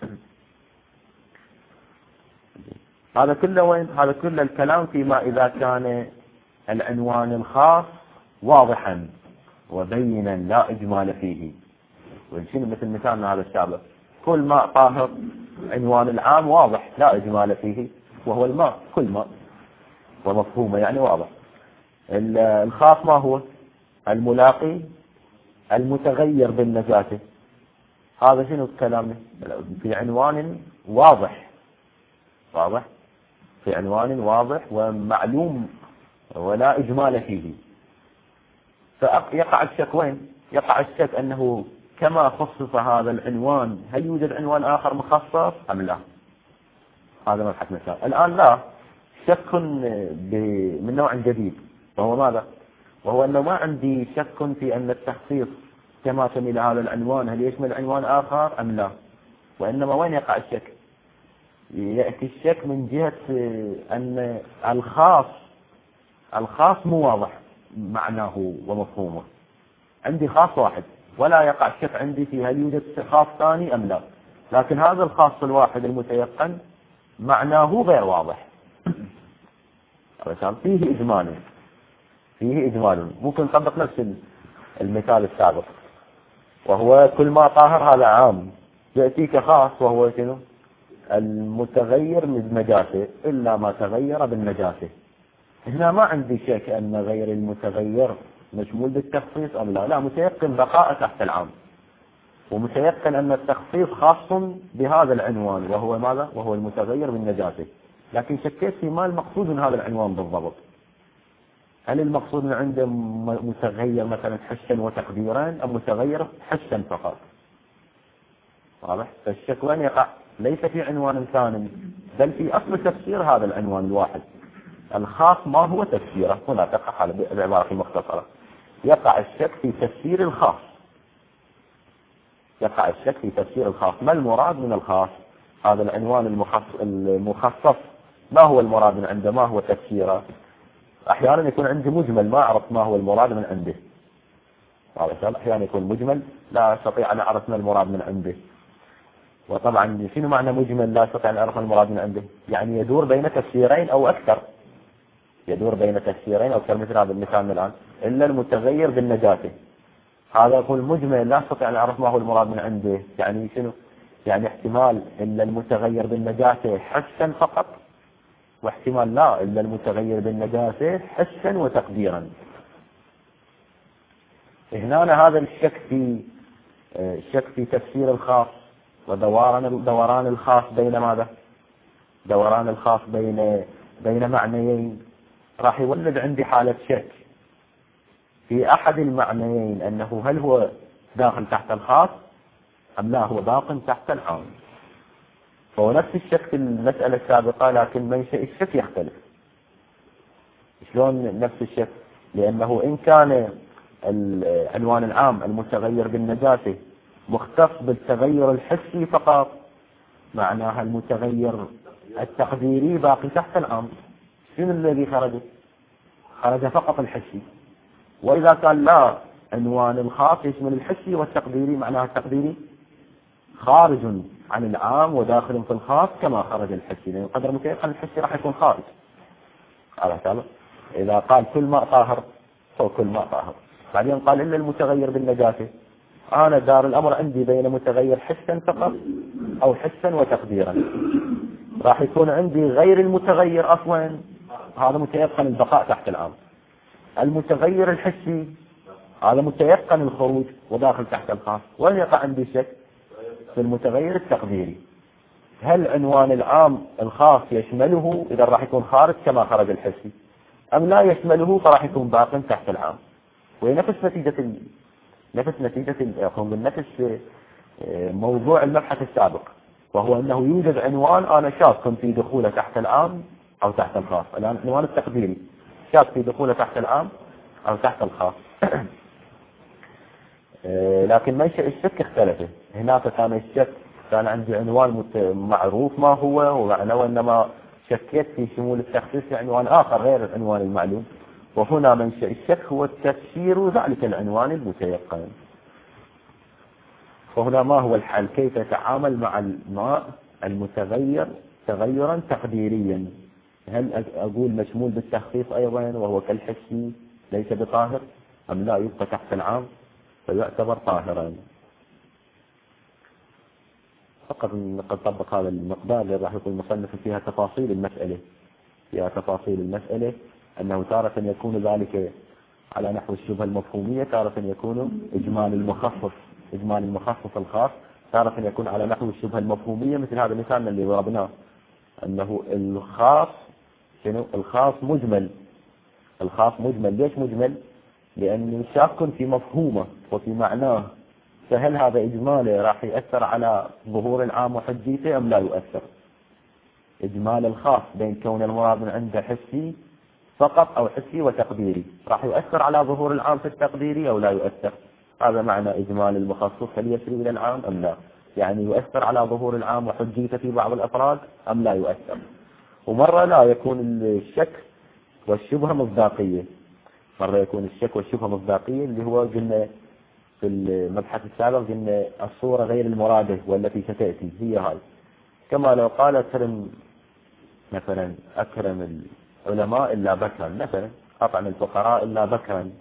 هذا كله الكلام فيما إذا كان العنوان الخاص واضحا وبينا لا إجمال فيه. ونشين مثل مثالنا هذا السابق، كل ماء طاهر، عنوان العام واضح لا إجمال فيه، وهو الماء، كل ماء، ومفهومه يعني واضح. الخاص ما هو؟ الملاقي المتغير بالنجاسة. هذا شنو الكلام؟ في عنوان واضح في عنوان واضح ومعلوم ولا إجمال فيه. فيقع الشك وين؟ يقع الشك أنه كما خصص هذا العنوان هل يوجد عنوان آخر مخصص أم لا؟ هذا مبحث مسائل. الآن لا، شك من نوع جديد، وهو ماذا؟ وهو أنه ما عندي شك في أن التخصيص كما شمل هذا العنوان هل يشمل عنوان آخر أم لا، وإنما وين يقع الشك؟ يأتي الشك من جهة أن الخاص مو واضح معناه ومفهومه. عندي خاص واحد ولا يقع الشك عندي في هل يوجد خاص ثاني أم لا، لكن هذا الخاص الواحد المتيقن معناه غير واضح. فيه إجمال ممكن نطبق نفس المثال السابق، وهو كل ما طاهر هذا عام، يأتيك خاص وهو شنو؟ المتغير من نجاسة إلا ما تغير بالنجاسة. هنا ما عندي شك أن غير المتغير مشمول بالتخصيص أم لا، متيقن بقاء تحت العام، ومتيقن أن التخصيص خاص بهذا العنوان وهو ماذا؟ وهو المتغير بالنجاسة. لكن شكيت في ما المقصود من هذا العنوان بالضبط. هل المقصود من عنده متغير مثلا حسا وتقديرا أم متغير حسا فقط؟ واضح؟ فالشك وين يقع؟ ليس في عنوان ثاني، بل في أصل تفسير هذا العنوان الواحد. الخاص ما هو تفسيره؟ هنا تقع بعبارة مختصرة، يقع الشك في تفسير الخاص. ما المراد من الخاص؟ هذا العنوان المخصص ما هو المراد من عنده؟ ما هو تفسيره؟ أحيانا يكون عندي مجمل ما أعرف ما هو المراد من عنده. أحيانا يكون مجمل لا أستطيع أن أعرف ما المراد من عنده. وطبعا شنو معنى مجمل لا أستطيع أن أعرف المراد من عنده؟ يعني يدور بين تفسيرين أو أكثر. مثل هذا المثال الآن، إلا المتغير بالنجاسة، هذا يقول مجمل لا أستطيع أن أعرف ما هو المراد من عنده. يعني شنو؟ يعني احتمال إلا المتغير بالنجاسة حسا فقط، واحتمال لا إلا المتغير بالنجاسة حسا وتقديرا. هنا هذا الشك في تفسير الخاص ودوران الخاص بين ماذا؟ دوران الخاص بين معنيين، راح يولد عندي حالة شك في أحد المعنيين أنه هل هو داخل تحت الخاص أم لا هو باق تحت العام. فهو نفس الشك في المسألة السابقة، لكن منشأ الشك يختلف. شلون نفس الشك؟ لأنه إن كان العنوان العام المتغير بالنجاسة مختص بالتغير الحسي فقط، معناها المتغير التقديري باقي تحت العام. شنو الذي خرج فقط الحسي. وإذا كان لا، عنوان الخاص يشمل الحسي والتقديري، معناها التقديري خارج عن العام وداخل في الخاص كما خرج الحسي، لأن قدر متيقن الحسي راح يكون خارج. إذا قال كل ماء طاهر هو كل ماء طاهر، بعدين قال إلا المتغير بالنجاسة، أنا دار الأمر عندي بين متغير حسا فقط أو حسا وتقديرا. راح يكون عندي غير المتغير أصلا هذا متيقن البقاء تحت العام. المتغير الحسي هذا متيقن الخروج وداخل تحت الخاص. وين يقع عندي شك؟ في المتغير التقديري. هل عنوان العام الخاص يشمله إذا راح يكون خارج كما خرج الحسي، أم لا يشمله فراح يكون باق تحت العام؟ وهي نفس موضوع المبحث السابق، وهو أنه يوجد عنوان أنا شاك في دخوله تحت العام أو تحت الخاص. الآن عنوان التقديري شاك في دخوله تحت العام أو تحت الخاص. لكن منشأ الشك اختلف. هناك كان الشك كان عندي عنوان معروف ما هو ومعنى، وإنما شكيت في شمول التخصيص لعنوان آخر غير العنوان المعلوم. وهنا منشأ الشك هو تفسير ذلك العنوان المتيقن. فهنا ما هو الحل؟ كيف أتعامل مع الماء المتغير تغيرا تقديريا؟ هل أقول مشمول بالتخصيص أيضا وهو كالحسي ليس بطاهر، أم لا يبقى تحت العام فيعتبر طاهرا؟ فقط قد طبق هذا المقدار اللي راح يكون المصنف فيها تفاصيل المسألة، أنه تارة يكون ذلك على نحو الشبهة المفهومية، تارة يكون إجمال المخصص الخاص، تارة يكون على نحو الشبهة المفهومية، مثل هذا المثال اللي ضربناه أنه الخاص مجمل. ليش مجمل؟ لأنه شاك في مفهومه وفي معناه، فهل هذا إجماله راح يأثر على ظهور العام وحجيته أم لا يؤثر؟ إجمال الخاص بين كون المراد من عنده حسي فقط أو حسي وتقديري، راح يؤثر على ظهور العام في التقديري أو لا يؤثر؟ هذا معنى إجمال المخصص، هل يسري إلى العام أم لا؟ يعني يؤثر على ظهور العام وحجيته في بعض الأفراد أم لا يؤثر؟ ومرة لا يكون الشك والشبهة مصداقية، مرة يكون الشك والشبهة مصداقية، اللي هو قلنا في المبحث السابق قلنا الصورة غير المرادة والتي ستأتي هي هاي. كما لو قال أكرم مثلا، أكرم العلماء إلا بكرا مثلا، أطعم الفقراء إلا بكرا،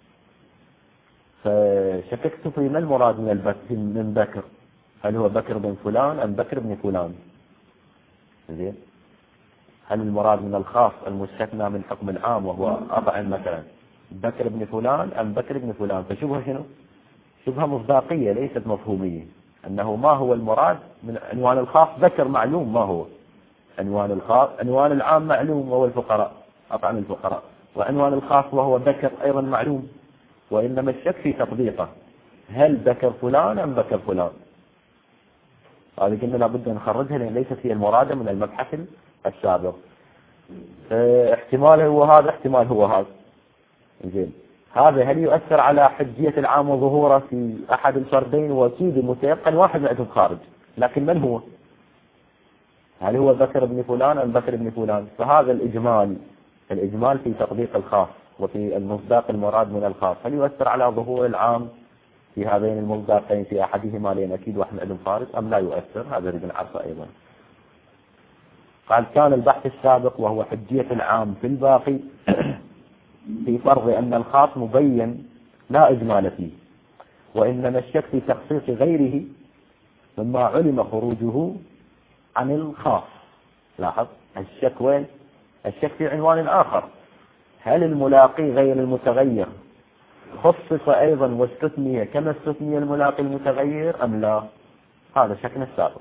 فشككت في ما المراد من بكر، هل هو بكر بن فلان أم بكر بن فلان؟ زين، هل المراد من الخاص المستثنى من حكم العام وهو أطعم مثلا بكر بن فلان أم بكر بن فلان؟ فشبهة شنو؟ شبهة مصداقية ليست مفهومية، أنه ما هو المراد من عنوان الخاص؟ بكر معلوم ما هو عنوان الخاص، عنوان العام معلوم وهو الفقراء أطعم الفقراء، وعنوان الخاص وهو بكر أيضا معلوم، وإنما الشك في تطبيقه، هل بكر فلان أم بكر فلان؟ هذه قلنا لابد أن نخرجها لأن ليست هي المرادة من المبحث السابق. احتمال هو هذا، احتمال هو هذا. زين، هذا هل يؤثر على حجية العام وظهوره في أحد الفردين؟ وأكيد المتيقن واحد معدوم خارج، لكن من هو؟ هل هو بكر بن فلان أم بكر بن فلان؟ فهذا الإجمال في تطبيق الخاص وفي المصداق المراد من الخاص، هل يؤثر على ظهور العام في هذين المصداقين في أحدهما، لأن أكيد واحد معدوم خارج، أم لا يؤثر؟ هذا نريد نعرفه أيضا. قال كان البحث السابق وهو حجية العام في الباقي في فرض أن الخاص مبين لا إجمال فيه، وإنما الشك في تخصيص غيره مما علم خروجه عن الخاص. لاحظ الشك وين؟ الشك في عنوان آخر، هل الملاقي غير المتغير خصص أيضا واستثني كما استثني الملاقي المتغير أم لا؟ هذا شكنا السابق.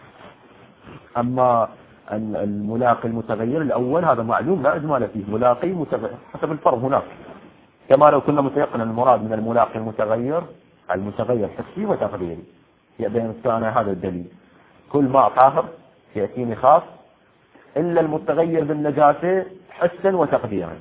أما الملاقي المتغير الأول هذا معلوم لا إجمال فيه، ملاقي متغير حسب الفرض هناك، كما لو كنا متيقنا المراد من الملاقي المتغير حسي وتقديري، بين كان هذا الدليل كل ما طاهر يأتيني خاص إلا المتغير بالنجاسة حسا وتقديرا.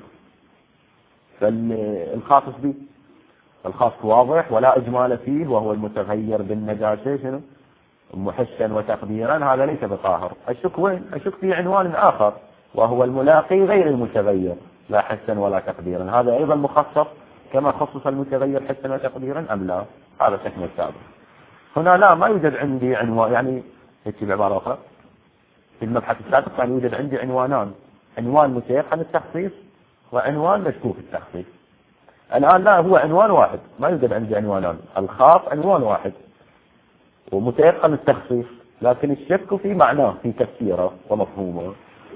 فالخاص به الخاص واضح ولا إجمال فيه، وهو المتغير بالنجاسة شنو محسا وتقديرا، هذا ليس بطاهر. الشك وين؟ الشك في عنوان آخر وهو الملاقي غير المتغير لا حسا ولا تقديرا، هذا أيضا مخصص كما خصص المتغير حسا وتقديرا أم لا؟ هذا شكل السابق. هنا لا، ما يوجد عندي عنوان، يعني هيك بعبارة أخرى في المبحث السابق كان يوجد عندي عنوانان، عنوان متيقن التخصيص وعنوان مشكوك التخصيص. الآن لا، هو عنوان واحد، ما يوجد عندي عنوانان، الخاص عنوان واحد ومتيقن التخصيص، لكن الشك في معناه في تفسيره ومفهومه.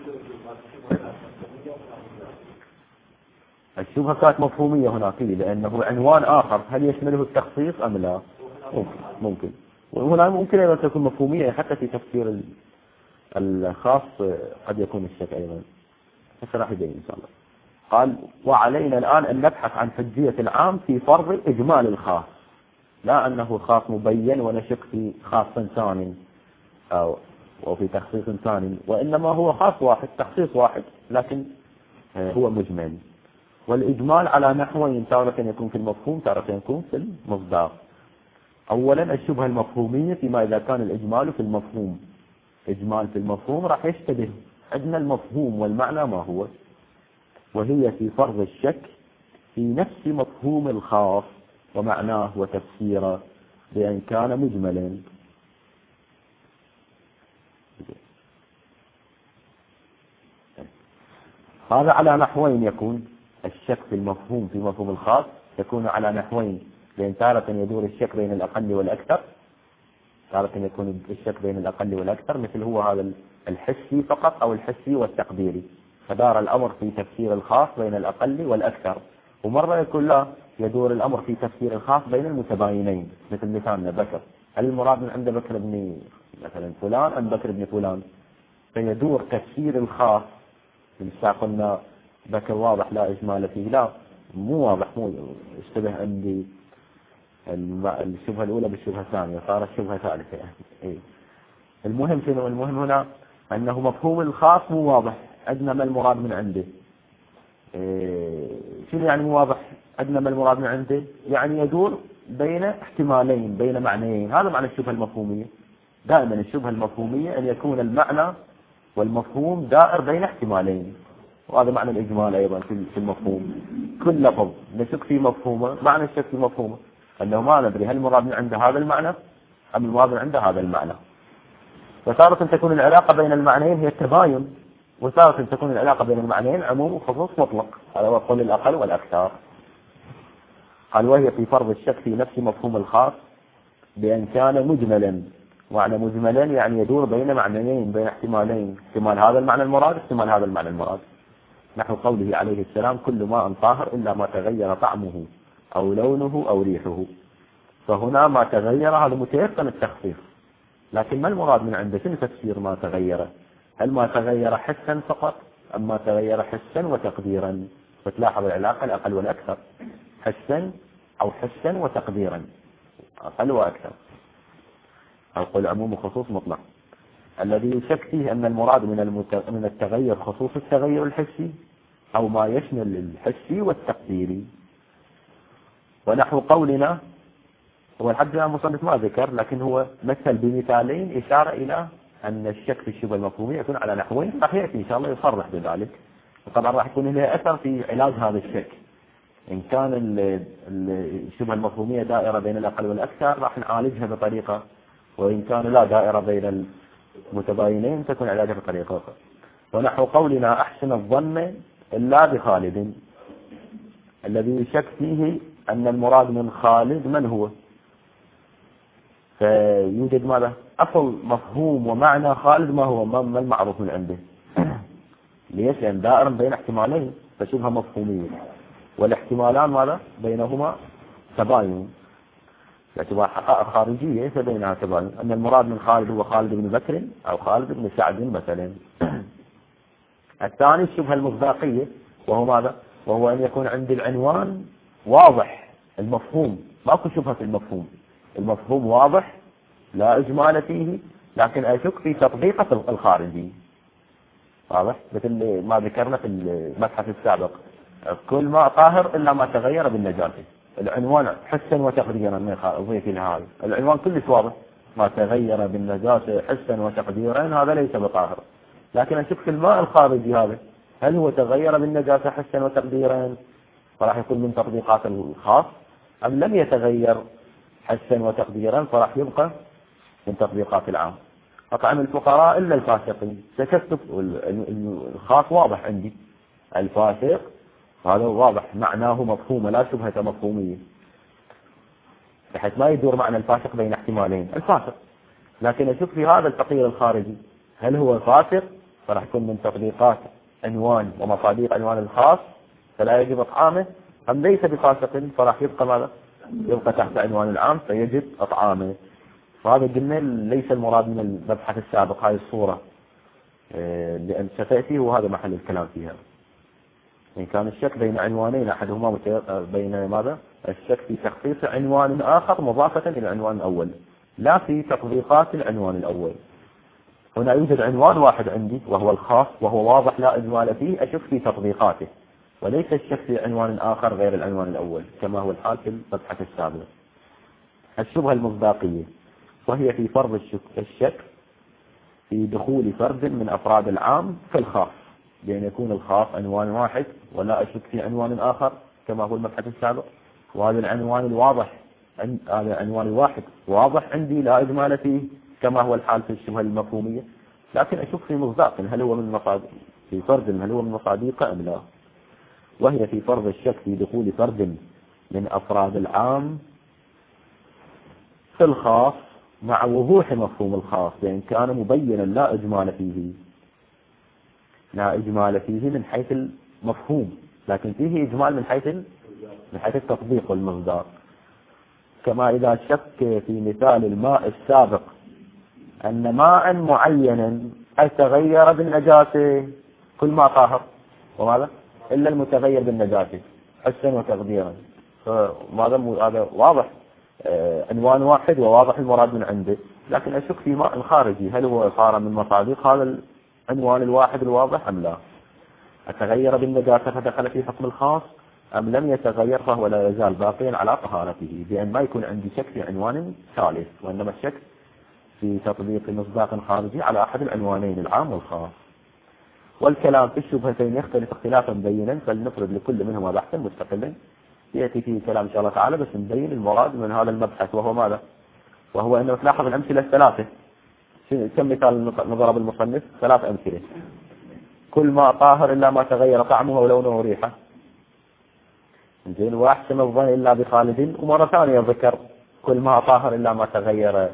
الشبهة كانت مفهومية هناك لأنه عنوان آخر، هل يشمله التخصيص أم لا؟ ممكن. وهنا ممكن أيضا تكون مفهومية حتى في تفسير الخاص قد يكون الشك أيضا، بس راح يبين إن شاء الله. قال وعلينا الآن أن نبحث عن حجية العام في فرض إجمال الخاص، لا أنه خاص مبين ونشك في خاص ثاني أو في تخصيص ثاني، وإنما هو خاص واحد تخصيص واحد لكن هو مجمل. والإجمال على نحوين، تارة يكون في المفهوم تارة يكون في المصداق. أولا الشبهة المفهومية فيما إذا كان الإجمال في المفهوم، إجمال في المفهوم راح يشتبه عندنا المفهوم والمعنى ما هو، وهي في فرض الشك في نفس مفهوم الخاص ومعناه وتفسيره بأن كان مجملا. هذا على نحوين يكون الشك في المفهوم في مفهوم الخاص، يكون على نحوين، لأن تارة يدور الشك بين الأقل والأكثر، تارة يكون الشك بين الأقل والأكثر، مثل هو هذا الحسي فقط أو الحسي والتقديري، فدار الأمر في تفسير الخاص بين الأقل والأكثر. ومرة يكون لا، يدور الأمر في تفسير الخاص بين المتباينين، مثل مثالنا بكر، هل المراد من عند بكر بن مثلا فلان أم بكر بن فلان؟ فيدور تفسير الخاص، لسا قلنا بكر واضح لا إجمال فيه، لا مو واضح، مو اشتبه عندي الشبهة الأولى بالشبهة الثانية، صارت شبهة ثالثة. المهم هنا أنه مفهوم الخاص مو واضح، عندنا ما المراد من عنده، شنو يعني مو واضح؟ عندنا ما المراد من عنده؟ يعني يدور بين احتمالين، بين معنيين. هذا معنى الشبهة المفهومية. دائما الشبهة المفهومية أن يكون المعنى والمفهوم دائر بين احتمالين، وهذا معنى الإجمال أيضا في المفهوم. كل لفظ نشك في مفهومه، معنى الشك في مفهومه أنه ما ندري هل المراد من عنده هذا المعنى أم المراد من عنده هذا المعنى. وتارة تكون العلاقة بين المعنيين هي التباين، وتارة تكون العلاقة بين المعنيين عموم وخصوص مطلق. هذا هو قول الأقل والأكثر. قال وهي في فرض الشك في نفس مفهوم الخاص بأن كان مجملا. معنى مجملا يعني يدور بين معنيين، بين احتمالين، احتمال هذا المعنى المراد، احتمال هذا المعنى المراد. نحو قوله عليه السلام كل ماء طاهر إلا ما تغير طعمه أو لونه أو ريحه. فهنا ما تغير هذا متيقن التخفيف، لكن ما المراد من عنده؟ شنو تفسير ما تغير؟ هل ما تغير حسا فقط أم ما تغير حسا وتقديرا؟ فتلاحظ العلاقة الأقل والأكثر، حسا أو حسا وتقديرا، أقل وأكثر. أقول عموم وخصوص مطلق. الذي يشك فيه أن المراد من التغير خصوص التغير الحسي أو ما يشمل الحسي والتقديري. ونحو قولنا، هو الحد الآن المصنف ما ذكر، لكن هو مثل بمثالين إشارة إلى أن الشك في الشبهة المفهومية يكون على نحوين، راح يأتي إن شاء الله يصرح بذلك. وطبعا راح يكون له أثر في علاج هذا الشك. إن كان الشبهة المفهومية دائرة بين الأقل والأكثر راح نعالجها بطريقة، وإن كان لا دائرة بين المتباينين تكون علاجها بطريقة أخرى. ونحو قولنا أحسن الظن إلا بخالد. الذي يشك فيه أن المراد من خالد من هو؟ فيوجد ماذا؟ أصل مفهوم ومعنى خالد ما هو؟ ما المعروف من عنده؟ ليش؟ لأن دائر بين احتمالين فشبهة مفهومية، والاحتمالان ماذا؟ بينهما تباين، باعتبار حقائق خارجية فبينها تباين. أن المراد من خالد هو خالد بن بكر أو خالد بن سعد مثلا. الثاني الشبهة المصداقية، وهو ماذا؟ وهو أن يكون عند العنوان واضح المفهوم، ماكو شبهة في المفهوم، المفهوم واضح لا إجمال فيه، لكن أشك في تطبيقه الخارجي. واضح؟ مثل ما ذكرنا في المبحث السابق، كل ما طاهر إلا ما تغير بالنجاسة. العنوان حسا وتقديرا من أضيف لهذا العنوان كلش واضح، ما تغير بالنجاسة حسا وتقديرا هذا ليس بطاهر. لكن أشك في الماء الخارجي هذا هل هو تغير بالنجاسة حسا وتقديرا، فراح يكون من تطبيقات الخاص، أم لم يتغير حسا وتقديرا فراح يبقى من تطبيقات العام. أطعم الفقراء إلا الفاسقين، سكت الخاص واضح عندي، الفاسق هذا واضح معناه مفهوم لا شبهة مفهومية، بحيث ما يدور معنى الفاسق بين احتمالين الفاسق. لكن أشوف في هذا الفقير الخارجي هل هو فاسق، فراح يكون من تطبيقات عنوان ومصادق عنوان الخاص فلا يجب إطعامه، أم ليس بفاسق فراح يبقى ماذا؟ يبقى تحت عنوان العام فيجب إطعامه. فهذا قلنا ليس المراد من المبحث السابق هاي الصورة، لأن ستأتي وهذا محل الكلام فيها. إن كان الشك بين عنوانين أحدهما بين ماذا؟ الشك في تخصيص عنوان آخر مضافة إلى العنوان الأول، لا في تطبيقات العنوان الأول. هنا يوجد عنوان واحد عندي وهو الخاص، وهو واضح لا إجمال فيه، أشك في تطبيقاته، وليس الشك في عنوان آخر غير العنوان الأول كما هو الحال في المبحث السابق. الشبهة المصداقية، وهي في فرض الشك في دخول فرد من أفراد العام في الخاص، بأن يكون الخاص عنوان واحد ولا أشك في عنوان آخر كما هو المبحث السابق، وهذا العنوان الواضح هذا العنوان الواحد واضح عندي لا إجمال فيه كما هو الحال في الشبهة المفهومية، لكن أشك في مصداق هل هو من مصادق في فرد هل هو من مصادقه أم لا. وهي في فرض الشك في دخول فرد من أفراد العام في الخاص مع وضوح مفهوم الخاص، لأن كان مبينا لا إجمال فيه، لا إجمال فيه من حيث المفهوم، لكن فيه إجمال من حيث التطبيق والمصداق. كما إذا شك في مثال الماء السابق أن ماء معينا تغير بالنجاسة، كل ما طاهر وماذا إلا المتغير بالنجاسة حسا وتقديرا، هذا واضح عنوان واحد وواضح المراد من عنده، لكن أشك في ماء خارجي هل هو صار من مصادق هذا العنوان الواحد الواضح أم لا. أتغير بالنجاسة فدخل في حكم الخاص أم لم يتغير فهو لا يزال باقيا على طهارته، بأن ما يكون عندي شك في عنوان ثالث، وإنما الشك في تطبيق مصداق خارجي على أحد العنوانين العام والخاص. والكلام في الشبهتين يختلف اختلافا بينا، فلنفرد لكل منهما بحثا مستقلا يأتي فيه كلام إن شاء الله تعالى، بس نبين المراد من هذا المبحث، وهو ماذا؟ وهو أنه تلاحظ الأمثلة الثلاثة. كم مثال نضرب المصنف؟ 3 أمثلة. كل ما طاهر إلا ما تغير طعمه ولونه وريحه، زين، وأحسن الظن إلا بخالد، ومرة ثانية ذكر كل ما طاهر إلا ما تغير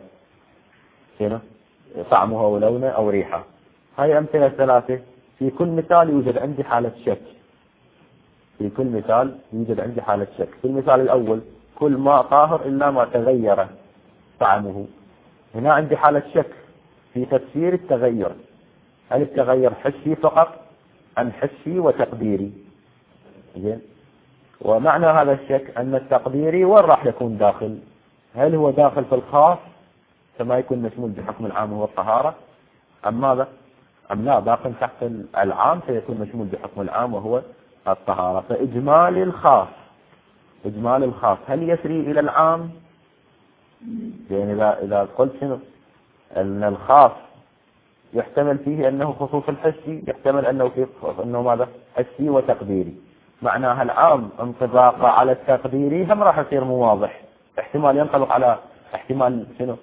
طعمه ولونه أو ريحه. هاي أمثلة 3. في كل مثال يوجد عندي حالة شك، في كل مثال يوجد عندي حالة شك. في المثال الأول كل ما طاهر إلا ما تغير طعمه، هنا عندي حالة شك في تفسير التغير، هل التغير حسي فقط أم حسي وتقديري؟ زين، ومعنى هذا الشك أن التقديري وين راح يكون داخل؟ هل هو داخل في الخاص كما يكون مشمول بحكم العام وهو الطهارة، أم ماذا؟ أم لا باق تحت العام سيكون مشمول بحكم العام وهو الطهارة. فإجمالي الخاص، إجمالي الخاص هل يسري إلى العام؟ يعني إذا قلت شنو أن الخاص يحتمل فيه أنه خصوص الحسي، يحتمل أنه فيه أنه ماذا؟ حسي وتقديري، معناها العام انطباقه على التقديري هم راح يصير مو واضح، احتمال ينطبق على احتمال شنو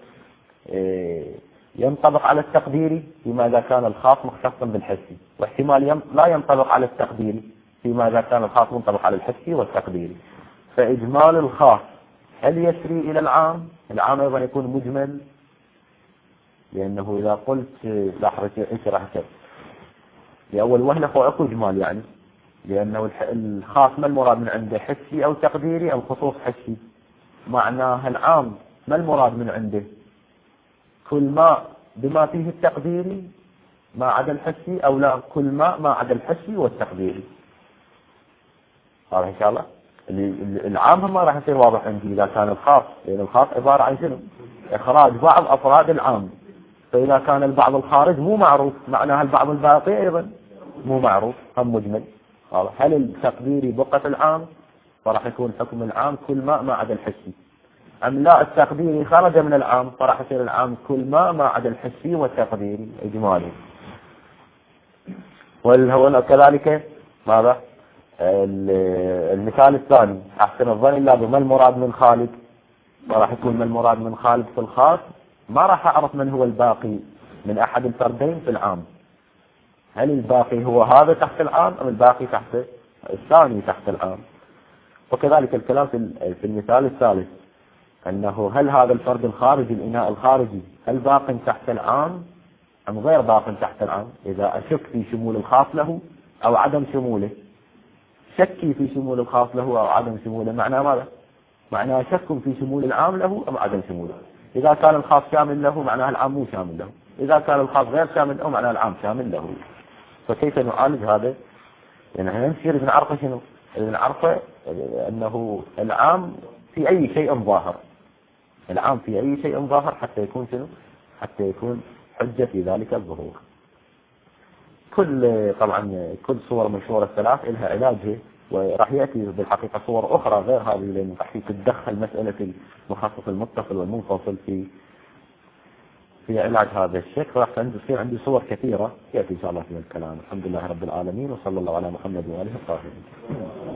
ينطبق على التقديري فيما إذا كان الخاص مختصا بالحسي، واحتمال لا ينطبق على التقديري فيما إذا كان الخاص منطبق على الحسي والتقديري. فإجمال الخاص هل يسري إلى العام؟ العام أيضا يكون مجمل، لأنه إذا قلت لاحظة إيش راح يصير لأول وهلة فوق إجمال، يعني لأنه الخاص ما المراد من عنده؟ حسي أو تقديري أو خصوص حسي. معناه العام ما المراد من عنده؟ كل ما بما فيه التقديري ما عدا الحسي، أو لا كل ما عدا الحسي والتقديري. هذا إن شاء الله العام ما راح يصير واضح عندي إذا كان الخاص، لأن الخاص عبارة عن شنو؟ إخراج بعض أفراد العام، فإذا كان البعض الخارج مو معروف معناها البعض الباقي أيضا مو معروف هم مجمل. هل التقديري بقى في العام فراح يكون حكم العام كل ما عدا الحسي، أم لا التقديري خرج من العام فراح يصير العام كل ما عدا الحسي والتقديري إجمالي. وهو كذلك ماذا؟ المثال الثاني أحسن الظن إلا بما المراد من خالد، فراح يكون ما المراد من خالد في الخاص، ما راح أعرف من هو الباقي من أحد الفردين في العام، هل الباقي هو هذا تحت العام أم الباقي تحت الثاني تحت العام. وكذلك الكلام في المثال الثالث أنه هل هذا الفرد الخارجي الإناء الخارجي هل باق تحت العام أم غير باق تحت العام. إذا أشك في شمول الخاص له أو عدم شموله، شكي في شمول الخاص له أو عدم شموله معناه ماذا؟ معناه شك في شمول العام له أم عدم شموله. إذا كان الخاص شامل له معناه العام مو شامل له، إذا كان الخاص غير شامل له معناه العام شامل له. فكيف نعالج هذا؟ يعني احنا نصير نعرفه شنو؟ نعرفه أنه العام في أي شيء ظاهر، العام في أي شيء ظاهر حتى يكون شنو؟ حتى يكون حجة في ذلك الظهور. طبعا كل صور من صور الثلاث لها علاجها، وراح يأتي بالحقيقة صور أخرى غير هذه لأن راح تتدخل مسألة المخصص المتصل والمنفصل في علاج هذا الشك، راح تصير عندي صور كثيرة يأتي إن شاء الله في الكلام. الحمد لله رب العالمين، وصلى الله على محمد وآله الطاهرين.